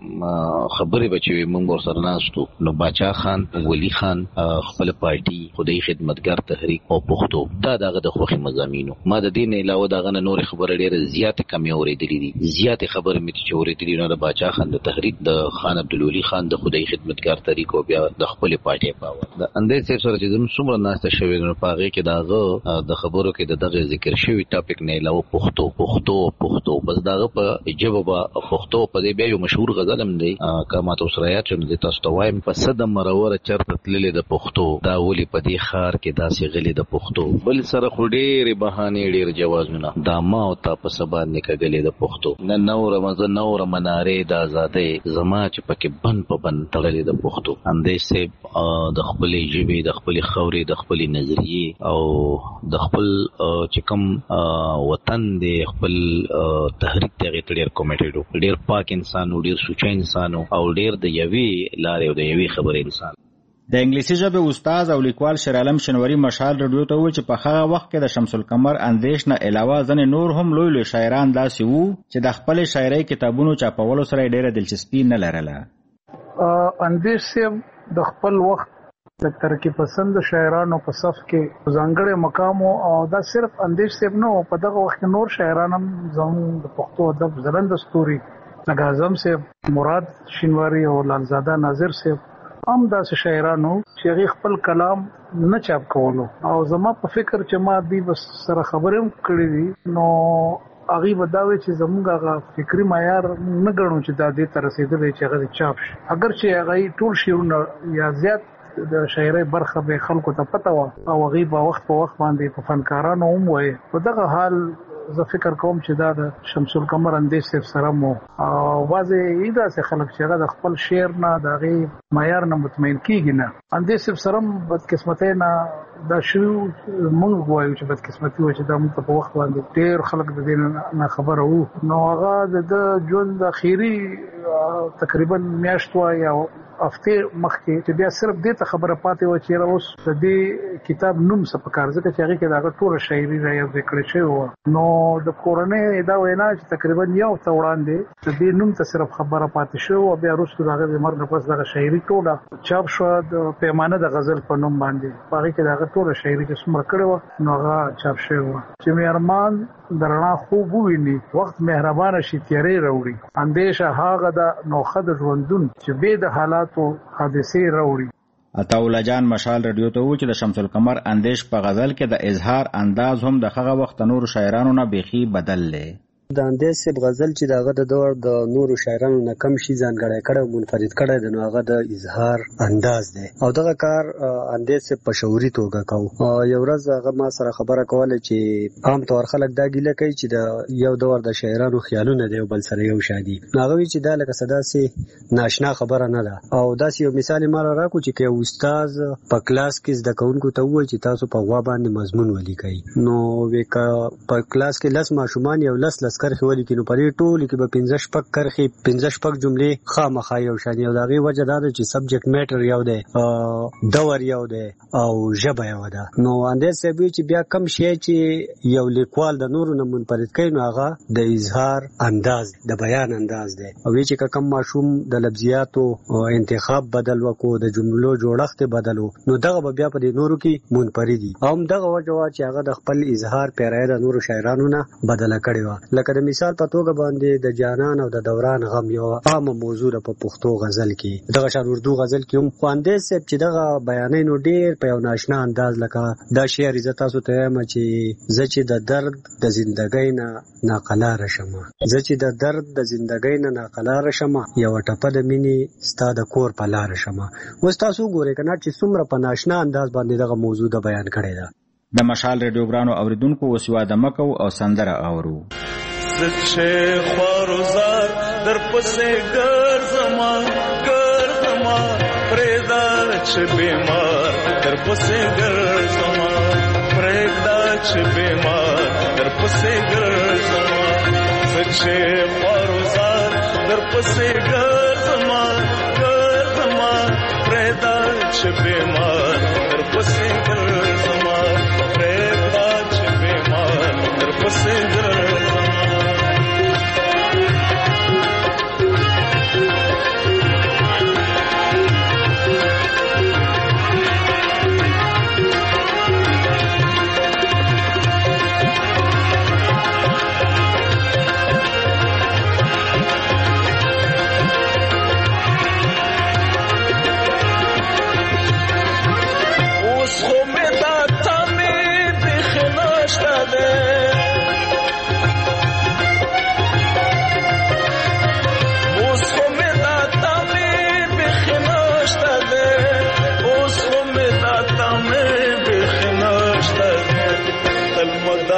سه خبرې بچي موږ ور سره ناستو نو باچا خان ولی خان خپل پارټي خدای خدمتګار تحریک او پښتو دا دغه د خوخي مزامینو ما د دین علاوه دغه نور خبره ډیره زیات کمی اورېدلې دي زیات خبره مې چې اورېدلې نو د باچا خان د تحریک د خان عبدالولی خان د خدای خدمتګار تحریک او بیا د خپل پارټي پاور د اندیز سره چې زموږ څومره ناشته شوی نو پاغه کې دغه د خبرو کې د دغه ذکر شوی ټاپک نه علاوه پښتو پښتو پښتو بس دغه په جواب پښتو په دې بیا یو مشهور غزل هم دی کما تاسو رايات چې د تاسو وایم په صد مرور چرته تللې د پښتو دا ولي په دې خار کې داسې غلي د پښتو بل سره خډېر بهانه ډېر جوازونه دا ما او تا په سبا نکګلې د پښتو نن نور رمضان نور منارې د آزادې زما چې پکې بن په بن تړلې د پښتو اندیش سه د خپل ژبې د خپل خوري د خپل نظریه او د خپل چې کوم وطن دی خپل تحریک ته ډېر کمیټډ ډېر پاک انسان او ډېر سوچ انسان او ډېر د یوي لارې او د یوي خبرې انسان د انګلیسي ژبې استاد او لیکوال شیر عالم شنوری مشال رادیو ته وویل چې په هغه وخت کې د شمس القمر اندیش نه علاوه ځنې نور هم لوی لوی شاعران داسې وو چې د خپل شاعرۍ کتابونو چاپولو سره ډېره دلچسپي نه لرله اندیش صاحب د خپل وخت د ترقی پسند شاعرانو په صف کې ځانګړی مقام او دا صرف اندیش صاحب نه په دغه وخت نور شاعران هم زموږ د پښتو ادب زرند ستوري لکه اعظم صاحب مراد شینواری او لالزاده ناظر صاحب هم داسې شاعرانو چې هغه خپل کلام نه چاپ کولو او زما په فکر چې ما دی بس سره خبرې کړې دي نو هغه بداوي چې زموږ هغه فکری معیار نه ګڼو چې دا دې تر رسیدلې چې هغه چاپ شي اگر چې هغه ټول شیونه یا زیات د شاعرۍ برخه به خلکو ته پته و او هغه په وخت په وخت باندې په فنکارانو هم وای په دغه حال زه فکر کوم چې دا د شمس القمر اندیش صاحب سره مو او واځي ایدا څخه خلک چې هغه د خپل شعر نه د غي معیار نه مطمئن کیږي نه اندیش صاحب سره بد قسمتۍ نه دا شو مونږ وایو چې بد قسمتي و چې دا موږ په وخت باندې ډېر خلک د دې نه خبره وو نو هغه د ژوند اخیری تقریبا میاشت یا هفته مخکې چې بیا صرف دې ته خبره پاتې و چې اوس د دې کتاب نوم څه په کار ځکه چې هغه کې دا ټول شاعري رايو ذکر شوی و نو د کورنۍ دا وینا چې تقریبا یو څو وړاندې د دې نوم ته صرف خبره پاتې شو او بیا وروسته دغه د مرګ پس دغه شاعري ټوله چاپ شو د پیمانه د غزل په نوم باندې هغه کې دغه ټول شاعري چې څومره کړو نو هغه چاپ شوی و چې مې ارمان درنا خوب ویني وخت مهربان شي تیارې راوړي اندیشه هغه د نوخه د ژوندون چې به د حالاتو حادثې راوړي عطاولا جان مشال رادیو ته و چې د شمس القمر اندیش په غزل کې د اظهار انداز هم د هغه وخت نور شاعرانو نه بيخي بدل لې د اندیز صاحب غزل چې دغه د دور د نورو شاعرانو نه کم شي ځانګړی کړه منفرد کړه د نو هغه د اظهار انداز دی او دغه کار اندیز صاحب په شعوري توګه کاوه یو ورځ هغه ما سره خبره کوله چې عام طور خلک دا ګیله کوي چې د یو دور د شاعرانو خیالونه دی بل سره یو شادي هغه وی چې دا لکه صدا سي ناشنا خبره نه ده او دا یو مثال مال راکو چې کې استاد په کلاس کې زده کوونکو ته وایي چې تاسو په غوا باندې مضمون ولیکئ نو وکا په کلاس کې لس ماشومان یو لس لس کرخي ولیکي نو پرې ټول کې به پنځه شپږ کرخي پنځه شپږ جملې خامخا یو شان یو دغه وجه دا چې سبجیکټ میټر یو دی دور یو دی او ژبه یو ده نو اندیز صاحب چې بیا کم شي چې یو لیکوال د نورو نه منفرد کوي نو هغه د اظهار انداز د بیان انداز دی او چې کم ماشوم د لفظیاتو انتخاب بدل وکړو د جملو جوړښت بدلو نو دغه بیا په نورو کې منفردي او دغه وجه چې هغه د خپل اظهار پیرای د نورو شاعرانو نه بدل کړي و لکه د مثال په توګه باندې د جانان او د دوران غم یو عام موضوع په پښتو غزل کې دغه شان اردو غزل کې هم خواندې سپ چې دغه بیانې نو ډېر په یو ناشنا انداز لکه دا شعر عزت تاسو ته یم چې زه چې د درد د زندګۍ نه ناقلار شم زه چې د درد د زندګۍ نه ناقلار شم یو ټپه د مینې ستا د کور په لار شم اوس تاسو ګورئ کنه چې څومره په ناشنا انداز باندې دغه موضوع د بیان کړی ده د مشال ریډیو ګرانو اوریدونکو وسوا د مکو او سندره اورو زچه خوارزار در پسې ګرځما ګرځما پرېدا چې بیمار در پسې ګرځما پرېدا چې بیمار در پسې ګرځما زچه خوارزار در پسې ګرځما ګرځما پرېدا چې بیمار در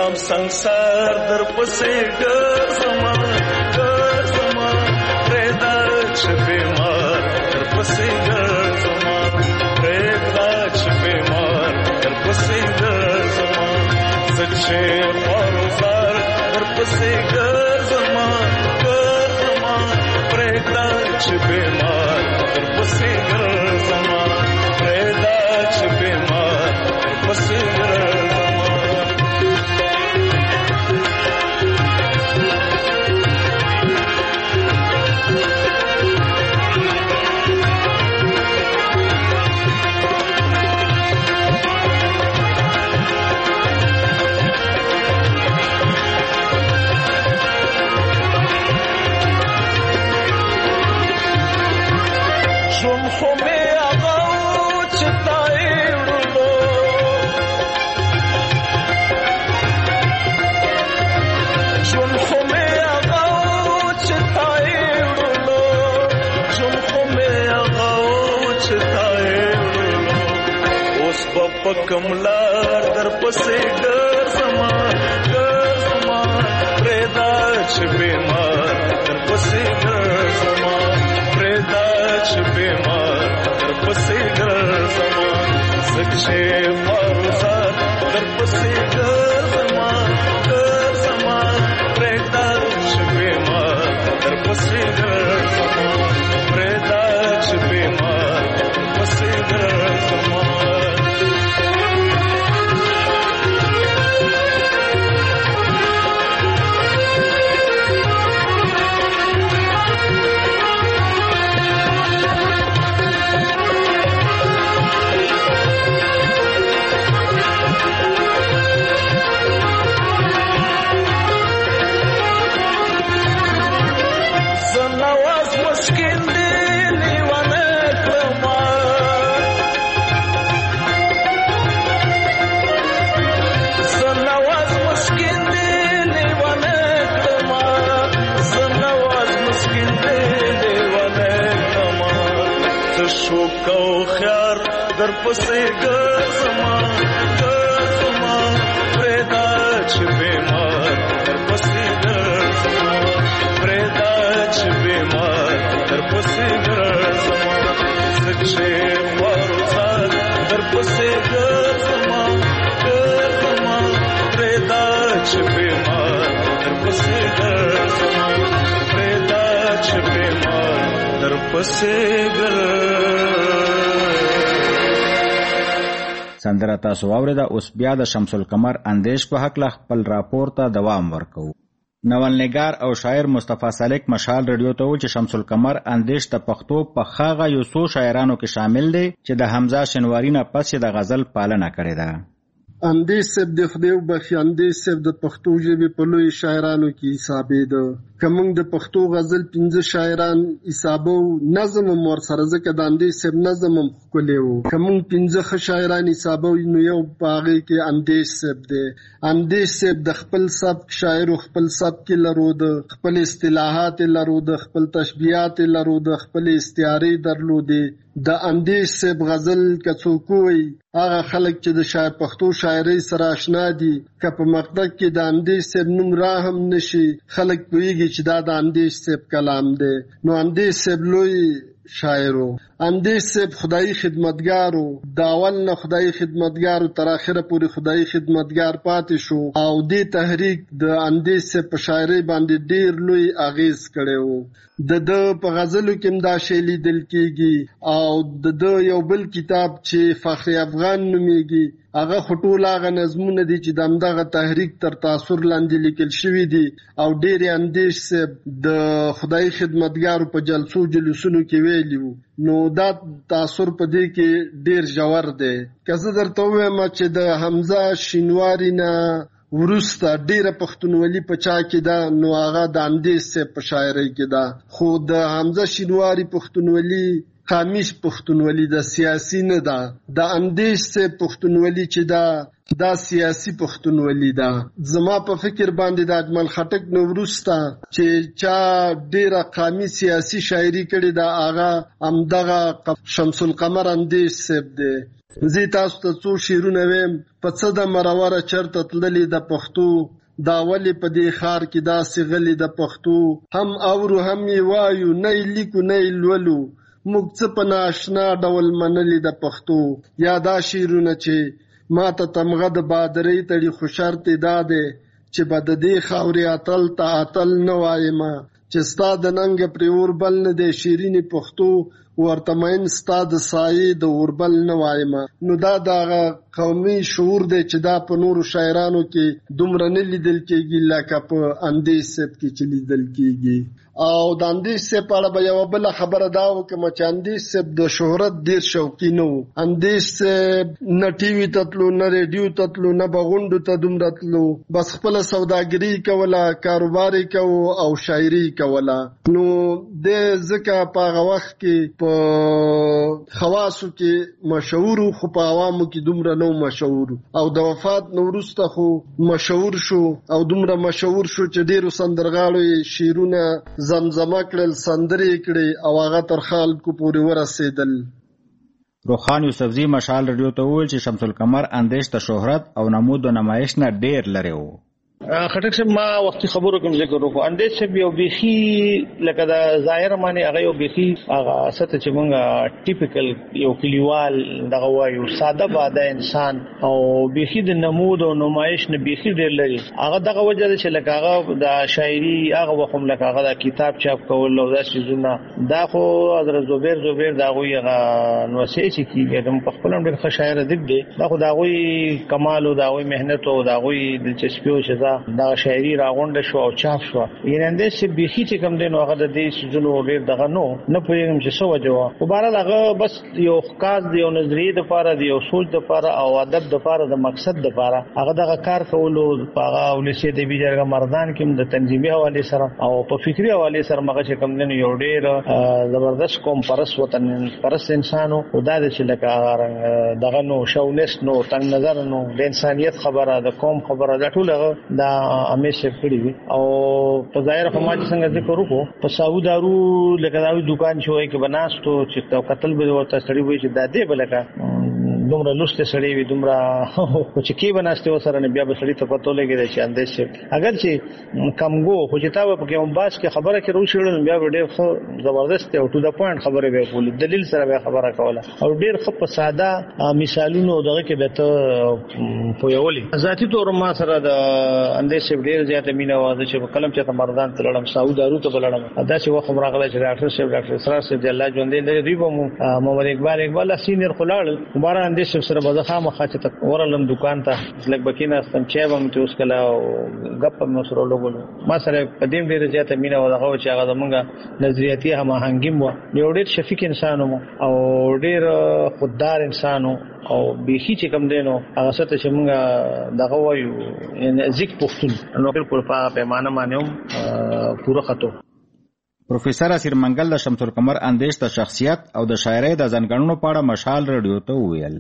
غلام संसार در پسې ګرځما ګرځما پرېدا چې بیمار در پسې ګرځما پرېدا چې بیمار در پسې ګرځما زچې خورزار در پسې ګرځما ګرځما پرېدا چې بیمار در پسې ګرځما پرېدا چې بیمار در پسې ګرځما کملار در پسې ګرځما ګرځما پرېدا چې بیمار در پسې ګرځما پرېدا چې بیمار در پسې ګرځما سچې فرزاد در پسې ګرځما ګرځما پرېدا چې بیمار در پسې ګرځما پرېدا چې بیمار در پسې ګرځما در پسې ګرځما ګرځما پرېدا چې بیمار در پسې ګرځما پرېدا چې بیمار در پسې ګرځما سچې ورزاد در پسې ګرځما ګرځما پرېدا چې بیمار در پسې ګرځما پرېدا چې بیمار در پسې ګرځما. سندره تاسو واورېده. اوس بیا د شمس القمر اندیش په حق له خپل راپور ته دوام ورکو. ناولنګار او شاعر مصطفی سالک مشال رادیو ته و چې شمس القمر اندیش د پښتو په خاغه یو څو شاعرانو کې شامل دي چې د حمزه شنواری نه پس د غزل پالنه کړې ده. اندیش صاحب د خدای وبخښي، اندیش صاحب د پښتو ژبې په لوی شاعرانو کې حسابېده. که موږ د پښتو غزل پنځه شاعران حسابو، نظم هم ورسره ځکه د اندیش صاحب نظم هم ښکلی و. که موږ پنځه ښه شاعران حسابو نو یو په هغې کې اندیش صاحب دی. اندیش صاحب د خپل سبک شاعرو خپل سبک یې لرود، خپل اصطلاحات یې لرود، خپل تشبیهات یې لرود، خپل استعارې درلودې. د اندیش صاحب غزل که څوک وایي هغه خلک چې د شاعر پښتو شاعرۍ سره اشنا دي، که په مقطع کې د اندیش صاحب نوم را هم نشي، خلک پوهېږي چې دا د اندیش صاحب کلام دی. نو اندیش صاحب لوی شاعرو. اندیش صاحب خدایي خدمتګارو، د اول نه خدایي خدمتګارو تر اخره پورې خدایي خدمتګار پاتې شو او دې تحریک د اندیش صاحب په شاعرۍ باندې ډیر لوی اغیز کړی و. د ده په غزلو کې هم دا شی لیدل کېږي او د ده یو بل کتاب چې فخر افغان نومیږي هغه خو ټول هغه نظمونه دي چې د همدغه تحریک تر تاثر لاندې لیکل شوي دي او ډېرې اندیش صاحب د خدای خدمتګارو په جلسو جلوسونو کې ویلي وو. نو دا تاثر په دې کې ډېر ژور دی. که زه درته ووایم چې د حمزه شینواري نه وروسته ډیره پښتونولي په چا کې ده نو هغه د اندیش صاحب په شاعرۍ کې ده. خو د حمزه شینواري پښتونولي خامیش پښتونولي ده، سیاسي نه ده. د اندیش صاحب پښتونولي چې ده دا سیاسي پښتونولي ده. زما په فکر باندې د اجمل خټک نه وروسته چې چا ډیره قامي سیاسي شاعري کړې ده هغه همدغه شمس القمر اندیش صاحب دی. زه تاسو ته څو شعرونه ویم. په څه د مرور چرته تللی د پښتو، دا ولې په دې ښار کې داسې غلي د پښتو. هم اورو هم یې وایو، نه یې لیکو نه یې لولو، موږ څه په ناشنا ډول منلي د پښتو. یا دا شعرونه چې ما ته تمغه د بادرۍ تړي، خو شرط یې دا دی چې به د دې خاورې اتل ته اتل نه وایم، چې ستا د ننګه پرې اور بل نه دی. شیرینې پښتو ورته مین ستا د سایې د اور بل نه وایم. نو دا د قومي شعور دی چې دا په نورو شاعرانو کې دومره نه لیدل کېږي لکه په اندیش صاحب کې چې لیدل کېږي. او د اندیش صاحب په اړه به یوه بله خبره دا وکړم چې اندیش صاحب د شهرت ډېر شوقي نه و. اندیش صاحب نه ټي وي ته تلو، نه ریډیو ته تلو، نه به غونډو ته دومره تلو، بس خپله سوداګري کوله، کاروبار یې کوو او شاعري کوله. نو د ځکه په هغه وخت کې په خواصو کې مشهور، خو په عوامو کې دومره نه مشهور. او د وفات نه وروسته خو مشهور شو او دومره مشهور شو چې ډېرو سندرغاړو یې شعرونه زمزمه کړل، سندرې کړې او هغه تر خلکو پورې ورسېدل. روخان یوسفزي مشال رادیو ته وویل چې شمس القمر اندیش ته شهرت او نمود و نمایش نه ډېر لرې و. خټک صاحب ما وختي خبرو کوم ذکر وکړو. اندیش صاحب یو بیخي لکه د ظاهر باندې هغه یو بیخي هغه ست چې مونږه ټیپیکل یو کلیوال دغه وایو ساده باده انسان او بیخي د نمود او نمایش نه بیخي ډېر لري. هغه دغه وجه ده چې لکه هغه د شاعري هغه وخت هم لکه هغه د کتاب چاپ کول او داسې څیزونه دا خو حضرت زبیر زبیر د هغوی هغه نوسې چې کېږي د په خپل هم ډېر ښه شاعر ادیب دی. دا خو د هغوی کمال او د هغوی محنت او د هغوی دلچسپي او چې دا شاعري راغونډه شو او چاپ شو. یعنې اندیش چې بیخي چې کوم دی نو هغه د دې څیزونو ډېر دغه نو نه پوهېږم چې څه وجه وه. خو بهرحال هغه بس یو ښکاس د یو نظریې دپاره د یو سوچ دپاره او ادب دپاره د مقصد دپاره هغه دغه کار کولو په هغه ولسي ادبي جرګه مردان کې هم د تنظیمي حوالې سره او په فکري حوالې سره هغه چې کوم دی نو یو ډېر زبردست قوم پرست وطن پرست انسان و. خو دا دی چې لکه دغه نو شاولست نو تنګ نظر نو د انسانیت خبره د قوم خبره دا ټول هغه دا همیشه کړی وي. او په ظاهر خو ما چې څنګه ذکر وکړو په ساو دارو لکه دا دوکان شوی کې بناستو چې قتل به ورته سړی وي چې دا دی به لکه دومره لوسته سړی وي دومره خو چې کې بناسته وسره نه بیا به سړی ته پته لګي چې اندیش اگر چې کمګو خو چې تا په کوم باس کې خبره کې روشل بیا ډېر ښه زبردست او ټو د پوینټ خبره به کول، دلیل سره به خبره کوله او ډېر ښه په ساده مثالونو دغه کې به ته پویولې. ذاتی تور ما سره د اندیش ډېر زیاته مینه وازه چې په قلم چې مردان تلړم ساو دارو ته بلړم. ادا چې وخت راغله چې ډاکټر صاحب ډاکټر اسرار صاحب الله ژوندې لري دوی به محمد اقبال اقبال سینیر خلاړ مبارک اندیش سره به خامہ خاطه تک ورلم دکان ته لګ بکینه استم چې به مته اوس کلا غپ مې سره لګول. ما سره قدیم ډېر زیاته مینه و دغه چې هغه زمونږه نظریاتي هم هنګیم و. یو ډېر شفیق انسان و او ډېر خوددار انسان و او بیخي چې کوم دینو هغه ست چې مونږه دغه وایو ان ذک پښتون نو بالکل په پیمانه باندې پوره خطو. پروفیسر اسیر منګل د شمس القمر اندیش د شخصیت او د شاعرۍ د ځانګړنو په اړه مشال رادیو ته وویل.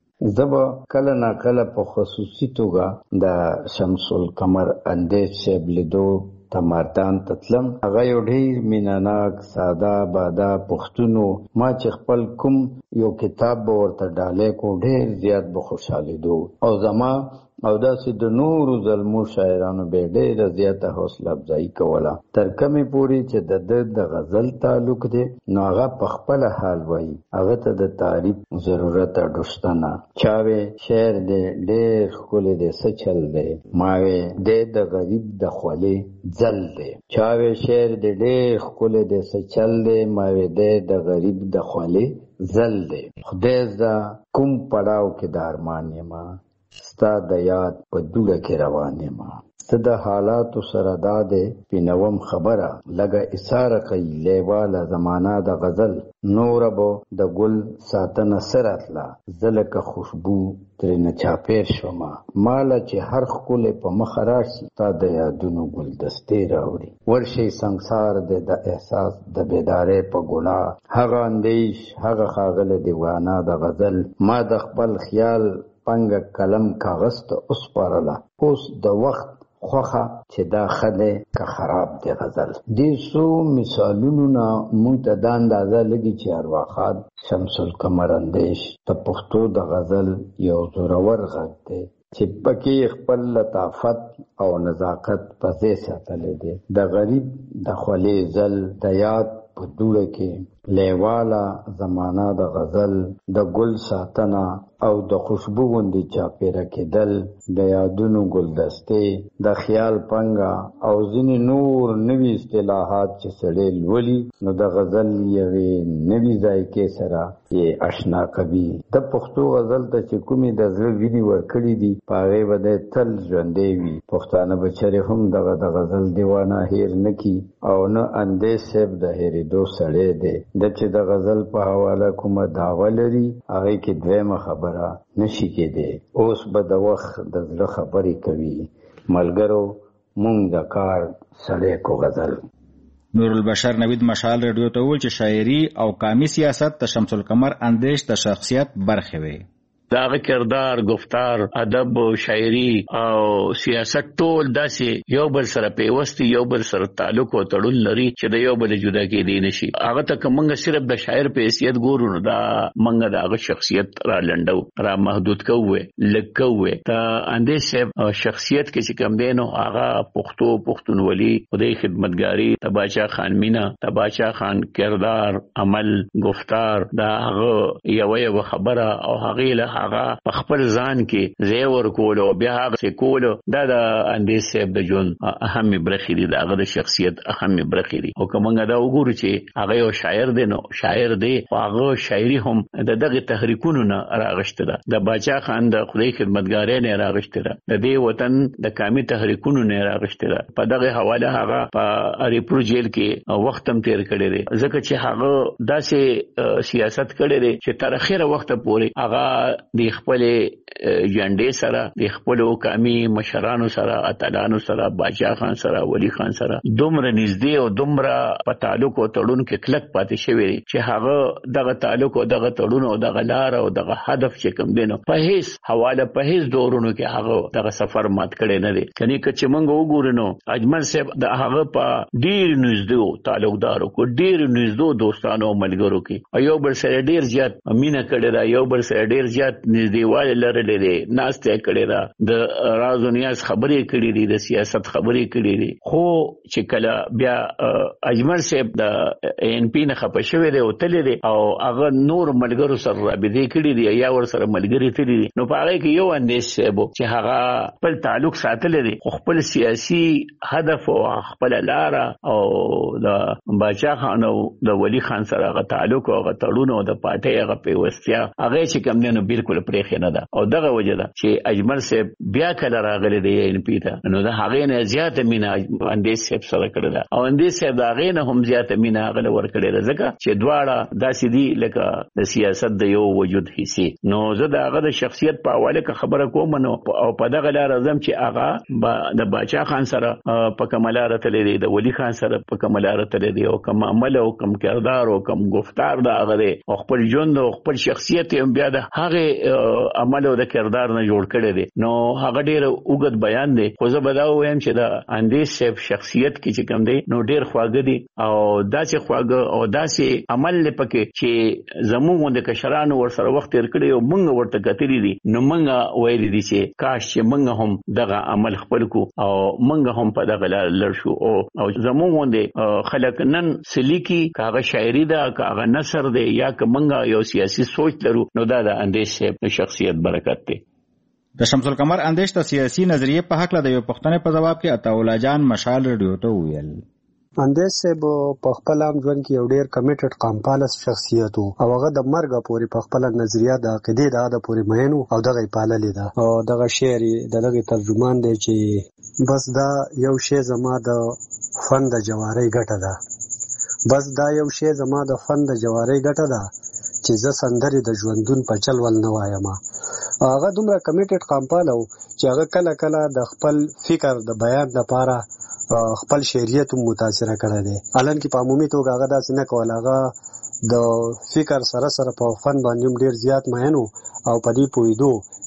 زه به کله نا کله په خصوصي توګه د شمس القمر اندیش صاحب لیدو ته مردان ته تلم. هغه یو ډېر مینهناک ساده باده پښتون و. ما چې خپل کوم یو کتاب به ورته ډالۍ کو ډېر زیات به خوشحالېدو او زما او داسې د نورو زلمو شاعرانو به ډېره زیاته حوصله افزایي کوله تر کومې پورې چې د ده د غزل تعلق دی نو هغه په خپله حال وایي. هغه ته د تعریف ضرورت اډوشته نه. چا وی شعر دی ډېر ښکلی دی څه چل دی، ما وی دی د غریب د خولې ځل دی. چا وی شعر دی ډېر ښکلی دی څه چل دی، ما وی دی د غریب د خولې ځل دی. خدای زه کوم پړاو کې د ارمان یمه ستا د یاد په دوړه کې روان یم. څه د حالاتو سره دا دی پینوم خبره لږه اثاره کوي لیواله زمانه د غزل نوره به د ګل ساتنه څه راتله زه لکه خوشبو ترېنه چاپېر شومه. ماله چې هر ښکلی په مخه راشي ستا د یادونو ګلدستې راوړي. ورشي سنګسار دی د احساس د بیدارۍ په ګناه هغه اندیش هغه ښاغلی دیوانه د غزل ما د خپل خیال پنګه قلم کاغذ ته وسپارله. اوس د وخت خوخه چې دا خده که خراب دی غزل. دې څو مثالونو نه مونږ ته دا اندازه لګي چې ارواښاد شمس القمر اندیش د پښتو د غزل یو زورور غږ دی چې پکې خپل لطافت او نزاکت په ځای ساتلی دی. د غریب د خولې زل د یاد په دوړه کې لیواله زمانہ د غزل د ګل ساتنه او د خوشبو غوندې چاپېره کېدل د یادونو ګلدستې د خیال پنګه او ځینې نور نوي اصطلاحات چې سړی لولي نو د غزل یوې نوي ذایقې سره یې اشنا کوي. د پښتو غزل ته چې کومې د زړه وینې ورکړي دي په هغې به دی تل ژوندی وي. پښتانه بچرې هم دغه د غزل دیوانه هیر نه کي او نه اندیش صاحب د هېرېدو سړی دی. د چې د غزل په حواله کومه دعوه لري هغې کې دویمه خبره نشي کېدی. اوس به د وخت د زړه خبرې کوي. ملګرو مونږ د کار سړی کو غزل. نور البشر نوید مشال رادیو ته وویل چې شاعري او قامي سیاست د شمس القمر اندیش د شخصیت برخې وي. داغه کردار، گفتار، ادب او شاعري او سیاست ټول داسې یو بل سره پیوستي، یو بل سره تعلق او تړون لري چې د یو بل جدا کېدی نشي. هغه ته کومه صرف د شاعر په حیثیت ګورو نو دا منګه داغه شخصیت را لنډو را محدود کوو لکوي. ته اندیش صاحب شخصیت کې چې کم دینو هغه پښتو پښتونولي خدای خدمتګاری تباچا خان مینا تباچا خان کردار عمل گفتار دا هغه یو یو خبره او هغه له هغه په خپل ځان کې زیور کولو بیا هغه څه کولو دا د اندیش صاحب د ژوند اهمه برخې دي. هغه د شخصیت اهمه برخې دي. او کومه دا وګورو چې هغه یو شاعر دی نو شاعر دی او هغه شاعري هم د دغه تحریکونو نه راغشته ده. د باچا خان د خدای خدمتګارۍ نه راغشته ده. د دې وطن د قامي تحریکونو نه راغشته ده. په دغه حواله هغه په اریپور جیل کې وخت هم تیر کړی دی ځکه چې هغه داسې سیاست کړی دی چې تر اخره وخت پورې هغه د خپل جنډې سره د خپل قومي مشرانو سره اتلانو سره باچا خان سره ولی خان سره دومره نږدې او دومره په تعلق او تړون کې کلک پاتې شوی چې هغه دغه تعلق او دغه تړون او دغه لار او دغه هدف چې کوم دینو په هیڅ حواله په هیڅ دورونو کې هغه دغه سفر مات کړي نه دي. کني چې موږ وګورنو اجمل صاحب د هغه په ډیر نږدې تعلقدارو کو ډیر نږدې دوستانو ملګرو کې یو بل سره ډیر زیات مینه کړي دا یو بل سره ډیر زیات نږدېواله لرلې دي. ناسته کړي دا د راز او نیاز خبرې کړي دي د سیاست خبرې کړي دي. خو چې کله بیا اجمل صاحب د ان پی نه خپه شوی دی او تل دی او هغه نور ملګرو سره رابطې کړي دي یا ور سره ملګری تللی دي نو په هغه کې یو اندیش صاحب چې هغه خپل تعلق ساتل دي خپل سیاسي هدف او خپل لار او د باچا خان او د ولی خان سره هغه تعلق او هغه تړون او د پارټي هغه پیوستیا هغه چې کم نه بالکل پرېخ نه ده. او دغه وجه ده چې اجمل صاحب بیا کله راغلی دی ان پی ته نو د هغه نه زیات مینا اندیش صاحب سره کړی ده او اندیش صاحب دا هغه نه هم زیات مینا غل ور کړی ده ځکه چې دواړه داسې دي لکه د سیاست د یو وجود حصے. نو زه دا هغه د شخصیت په حواله کې خبره کوم نو او په دغه لار اعظم چې هغه د باچا خان سره په کمالاره تللی دی د ولی خان سره په کمالاره تللی دی او کوم عمل او کوم کردار او کوم گفتار دا هغه او خپل ژوند او خپل شخصیت هم بیا د هغه عمل او د کردار نه جوړ کړی دی. نو هغه ډیر اوږد بیان دی خو زه به دا وایم چې د اندیش صاحب شخصیت کې چې کوم دی نو ډیر خواږه دی او داسې خواږه او داسې عمل لپاره چې زموږ د کشرانو ور سره وخت تیر کړی او موږ ورته کتلی دي نو موږ ویل دي چې کاش چې موږ هم دغه عمل خپل کو او موږ هم په دغه لړ شو او زموږ د خلک نن سلیکی کاغه شاعری دا کاغه نثر دی یا که موږ یو سیاسي سوچ لرو نو دا د اندیش صاحب شخصیت برکت دی. د شمس القمر اندیش د سیاسي نظریه په حق له د یو پښتنې په جواب کې عطاالله جان مشال رادیو ته ویل اندیش صاحب په خپل عام ژوند کې یو ډیر کمیټډ قامپاله شخصیت او هغه د مرګ پورې په خپل نظریه د عقیده د اده پورې مهینو او دغه پاللې ده او دغه شعر دغه ترجمان دی چې بس دا یو شی زما د فن د جواری ګټه ده بس دا یو شی زما د فن د جواری ګټه ده چې زه سندري د ژوندون په چل ول نه وایم. هغه دومره کمیټډ قامپاله چې هغه کله کله د خپل فکر د بیان لپاره خپل شعریت متاثر کړی دی. الان کې په عمومي توګه هغه داسې نه کول هغه د فکر سره سره په فن باندې ډیر زیات مهنو او په دې پویدو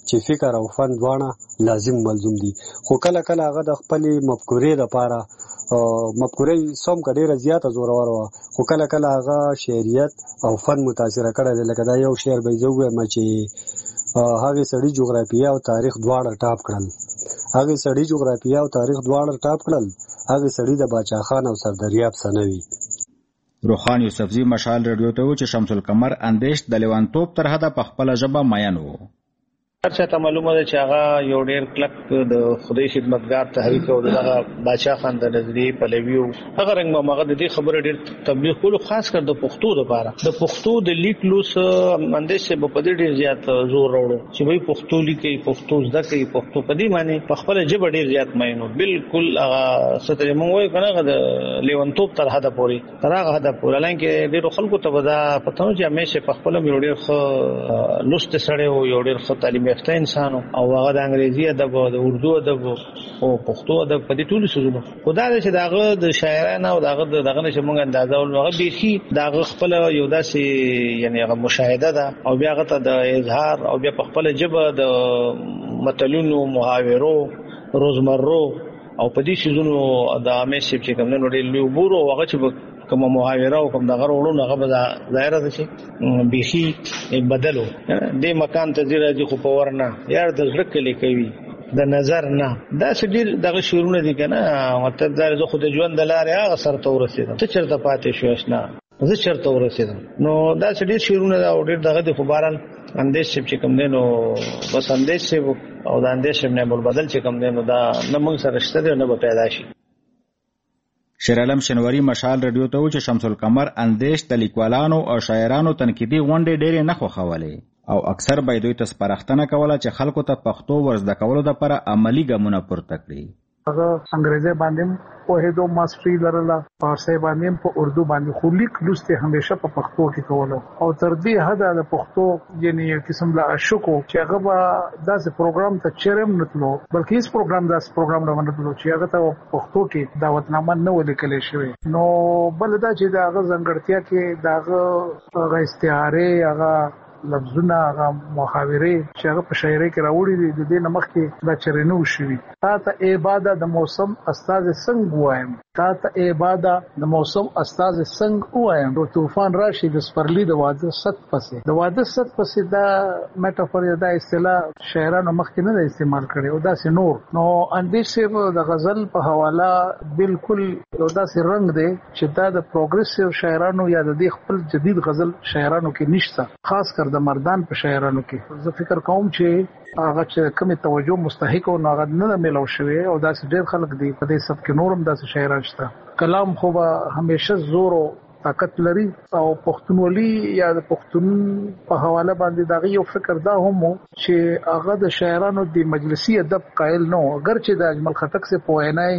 چې فکر او فن دواړه لازم ملزوم دي، خو کله کله هغه د خپل مفکورې لپاره مفکورې سوم کا ډیره زیاته زورور وه، خو کله کله هغه شعریت او فن متاثره کړی دی. لکه دا یو شعر به زه ووایم چې هغې سړي جغرافیه او تاریخ دواړه ټاپ کړل، هغې سړي جغرافیه او تاریخ دواړه ټاپ کړل، هغې سړي د باچا خان او سردریاب سنوي. روخان یوسفزي مشال رادیو ته و چې شمس القمر اندیش د لیوانتوب تر حده په خپله ژبه مین و. هر چاته معلومه ده چې هغه یو ډېر کلک د خدای خدمتګار تحریک او دغه باچا خان د نظریې پلوي و. هغه رنګ به هغه د دې خبره ډېر تبلیغ کولو، خاص کر د پښتو دپاره. د پښتو د لیک لوس اندیش به په دې ډېر زیات زور راوړو چې وایي پښتو لیکئ، پښتو زده کوي، پښتو په دې باندې په خپله ژبه ډېر زیات مین و. بالکل هغه څه ته موږ وایو که نه، هغه د لیونتوب تر حده پورې، تر هغه حده پورې. حالانکې ډېرو خلکو ته به دا پته نه چې همیشه په خپله یو ډېر ښه لوستی سړی و، یو ډېر ښه تعلیم یافته انسان او هغه د انګریزي ادب او د اردو ادب او پښتو ادب په دې ټولو څیزونو خو دا دی چې د هغه د شاعرانو او د هغه د دغه نه چې موږ اندازه ولرو، هغه بیخي د هغه خپله یو داسې یعنې هغه مشاهده ده او بیا هغه ته د اظهار او بیا په خپله ژبه د متلونو، محاورو، روزمرو او په دې څیزونو د عامې صاحب چې کوم نن ډېر لوی عبور او هغه چې کوم محاوره او کوم دغه وړو هغه به ظاهره ده چې بیخي بدلو دې مکان ته ځي راځي خو په ورنه یار د زړه کلي کوي د نظر نه. دا څه ډېر دغه شعرونه دي که نه، مطلب دا زه خو د ژوند د لارې هغه سر ته ورسېدم، ته چېرته پاتې شو اشنا، زه چېرته ورسېدم. نو دا څه ډېر شعرونه ده او ډېر دغه دي. خو بهرحال اندیش صاحب چې کوم دی نو بس اندیش صاحب او د اندیش صاحب نعم البدل چې کوم دی نو دا نه موږ سره شته دی نه به پیدا شي. شیر علم شنواری مشال رادیو ته و چې شمس القمر اندیش د لیکوالانو او شاعرانو تنقیدي غونډې ډېرې نه خوښولې او اکثر به دوی ته سپارښتنه کوله چې خلکو ته پښتو ورزده کولو دپاره عملي ګامونه پورته کړي. هغه انګریزي باندې په هدو ماستری لرله، فارسی باندې په اردو باندې، خو لیک لوست همیشه په پښتو کې کوله او تر دې حده د پښتو یعنی یو قسم لا عشقو چې هغه به داسې پروګرام ته چیرم نتلو، بلکې هیڅ پروګرام داسې پروګرام نه ونتلو چې هغه ته پښتو کې دعوتنامه نه ولیکل شوی. نو بل دا چې د هغه ځانګړتیا کې د هغه استعارې، هغه لفظونه، هغه محاورې چې هغه په شاعرۍ کې راوړي دي د دې نه مخکې دا چېرې نه شوي. تا ته ای باده د موسم استازی څنګه ووایم، تا ته ای باده د موسم استازی څنګه ووایم، نو طوفان راشي د سپرلي د واده ست پسې. د واده ست پسې دا میټافور یا دا اصطلاح شاعرانو مخکې نه ده استعمال کړې او داسې نور. نو اندیش صاحب د غزل په حواله بالکل یو داسې رنګ دی چې دا د پروګریسیو شاعرانو یا د دې خپل جدید غزل شاعرانو کې نشته، خاص کر د مردان په شاعرانو کې. زه فکر کوم چې هغه چې کومې توجه مستحق او هغه نه ملو شوی او داسې ډېر خلک دي په دې سب کې نورم داسې شاعران شته. کلام خو به همیشه زور او طاقت لري او پښتونولي یا د پښتون په حواله باندې دغه یو فکر دا هم چې هغه د شاعرانو د مجلسي ادب قائل نه و، اگر چې د اجمل خټک سے پوهنای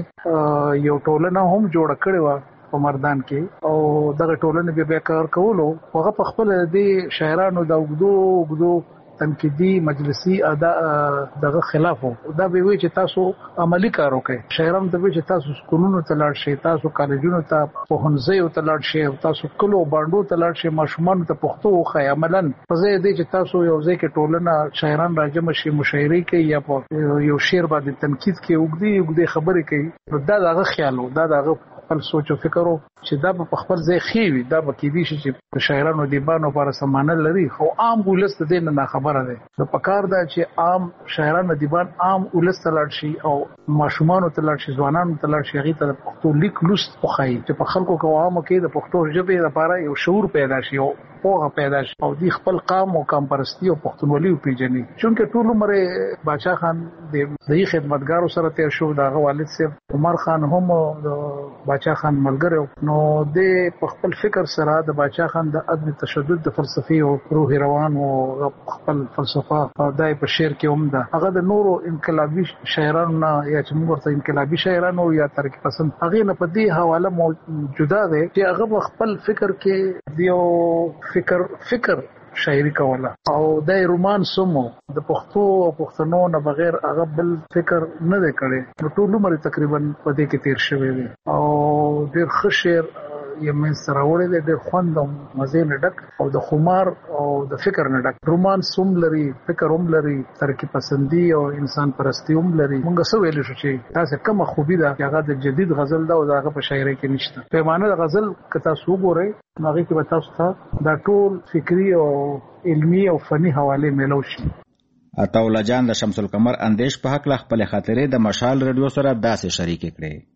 یو ټولنه هم جوړ کړې و په مردان کې او دغه ټولنه به کار کولو، هغه په خپل د شاعرانو د اوږدو اوږدو تنقیدي مجلسي ادا دغه خلاف وو. دا به وی چې تاسو عملی کار وکړئ، شاعرانو ته وی چې تاسو سکولونو ته لاړ شئ، تاسو کالجونو ته، پوهنځیو ته لاړ شئ، تاسو کلو باندو ته لاړ شئ، ماشومان ته پښتو وښایئ. عملاً په ځای دی چې تاسو یو ځای کې ټولنه شاعران راجمع شي، مشاعرې کوي یا په یو شعر باندې تنقید کوي، اوږدې اوږدې خبرې کوي. نو دا دغه خیال و، دا دغه خپل سوچ او فکر چې دا په خپل ځای خېوي، دا به کېدی شي چې شاعرانو دیبانو لپاره سمانه لري، خو عام ولس د دې نه خبره ده. نو پکار دا چې عام شاعرانو دیبان عام ولس ته لاړ شي او ماشومانو ته لاړ شي، ځوانانو ته لاړ شي، هغې ته د پښتو لیک لوست وښایي چې په خلکو کې عوامو کې د پښتو ژبې لپاره یو شعور پیدا شي او پوهه پیدا شي او دوی خپل قام او قام پرستی او پښتونولي وپېژني. چونکې ټول عمر باچا خان د دې خدمتګارو سره تیر شو، د هغه والد صاحب عمر خان هم د باچا خان ملګری، نو د په خپل فکر سره د باچا خان د عدم تشدد د فلسفي او روح روان او خپل فلسفه او دای په شعر کې هم ده. هغه د نورو انقلابي شاعرانو نه یا چې موږ ورته انقلابي شاعرانو یا ترقي پسند هغې نه په دې حواله موجوده دی چې هغه خپل فکر کې دیو فکر فکر شاعري کوله او د رومانس مو د پښتو او پښتنو نه بغیر هغه بل فکر نه دی کړی. نو ټول عمر تقریبا په دې کې تیر شوی دی او ډېر ښه شعر یمن سره وړي د خوند او مزه نه ډک او د خمار او د فکر نه ډک رومانس هم لري فکر هم لري ترکیب پسندي او انسان پرستی هم لري موږ څه ویل شو چې تاسو کومه خوبي ده چې هغه د جدید غزل ده او هغه په شاعري کې نشته پیمانه د غزل کته سو ګوري هغه کې به تاسو ته دا ټول فکری او علمی او فني حواله ملو شي عطاولا جان د شمس القمر اندیش په حق له خپل خاطرې د مشال رادیو سره داسې شریک کړي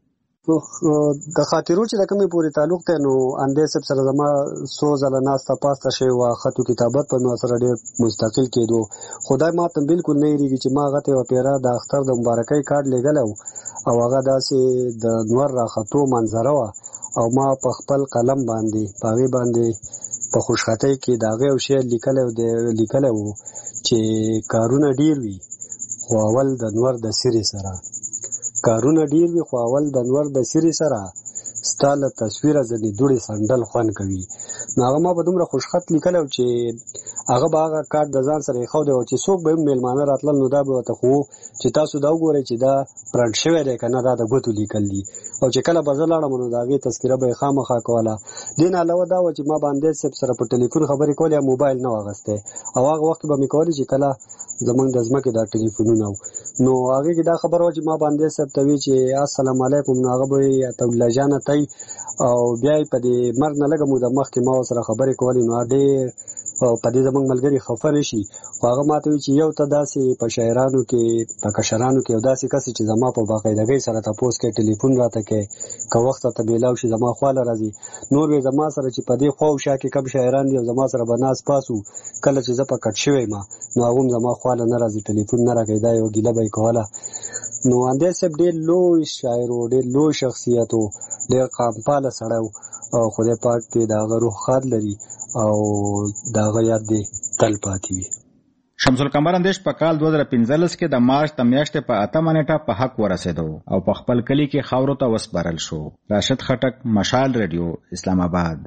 د خاطرو چې د کومې پورې تعلق ته نو اندیش سره زما سو زله ناستا پاستا شی وا خطو کتابت په نو سره ډېر مستقل کېدو خدای ما ته بالکل نه یریږي چې ما غته او پیرا د اختر د مبارکۍ کارت لګلو او هغه داسې د نور راخطو منظره وا او ما په خپل قلم باندې پاغي باندې په خوشخطۍ کې داغه او شعر لیکلو د لیکلو چې کارونه ډیر وي خو اول د نور د سری سره کارونه ډیر وي خو اول د نور د سری سره ستاله تصویر ځنې دوړي سندل خوان کوي نو هغه ما په دومره خوشخط لیکلو چې هغه باغ کارت د ځان سره خو دی چې څوک به میلمانه راتلل نو دا به ته خو چې تاسو دا وګورئ چې دا پرنټ شوی دی کنه دا د ګوتو لیکل دي او چې کله بزلاړم نو داغه تذکره به خامخا کوله دین علاوه دا و چې ما باندې سب سره په ټلیفون خبرې کولې یا موبایل نه واغسته او هغه وخت به مې کولې چې کله زمونږ د ځمکې دا ټلیفونونه نو هغه کې دا خبر و چې ما باندې سب ته وی چې السلام علیکم نو هغه به ته لجانه تای او بیا په دې مرګ نه لګمو د مخ کې ما سره خبرې کولې نو ډېر او په دې زمونږ ملګری خفه نشي خو هغه ماته وی چې یو ته داسې په شاعرانو کې په کشرانو کې داسې کس چې زما په باقاعدګۍ سره تاسو کې ټلیفون راته کې که وخت ته بیلاو شي زما خواله راځي نور به زما سره چې په دې خو شا کې کم شاعران دي او زما سره بناس پاسو کله چې زه په کټ شوی ما نو هغه زما خواله نه راځي ټلیفون نه راکې دا یو ګیله به کوله نو اندې سب ډېر لوی شاعر او ډېر لوی شخصیت او ډېر قامپاله سړی او خدای پاک دې دا روح خاد لري او دا غیاد دی تل پاتې وي شمس القمر اندیش په کال دوه زره پنځلس کې د مارچ د میاشتې په اتمه نیټه په حق ورسېدو او په خپل کلی کې خاورو ته وسپارل شو راشد خټک مشال رادیو اسلام آباد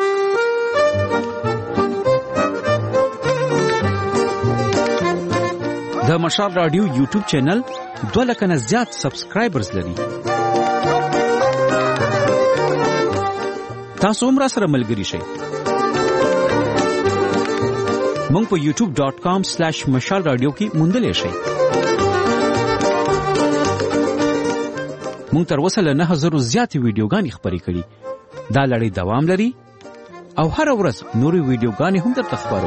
د مشال رادیو یوټیوب چینل دوه لکه نه زیات سبسکرایبرز لري تاسو هم را سره ملګری شئ مونږ په یوټیوب ډاٹ کام سلیش مشال رادیو کې موندلی شئ مونږ تر اوسه له نه زرو زیاتې ویډیوګانې خپرې کړي دا لړۍ دوام لري او هره ورځ نورې ویډیوګانې هم درته خپرو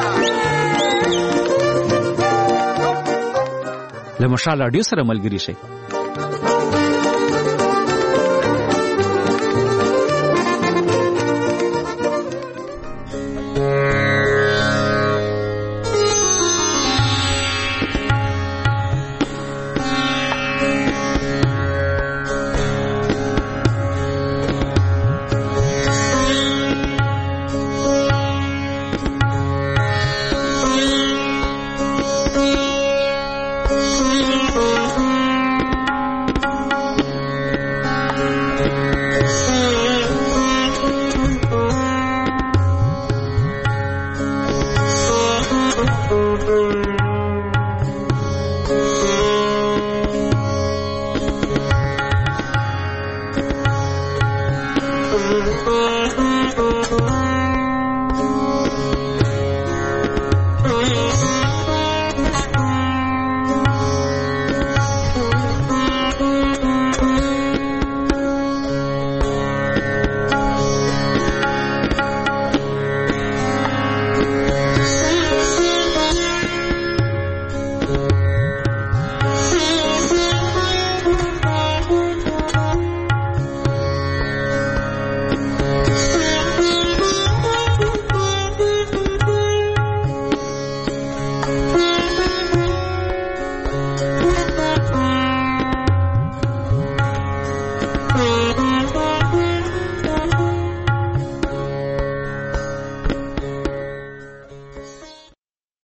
له مشال رادیو سره ملګری شئ Thank you.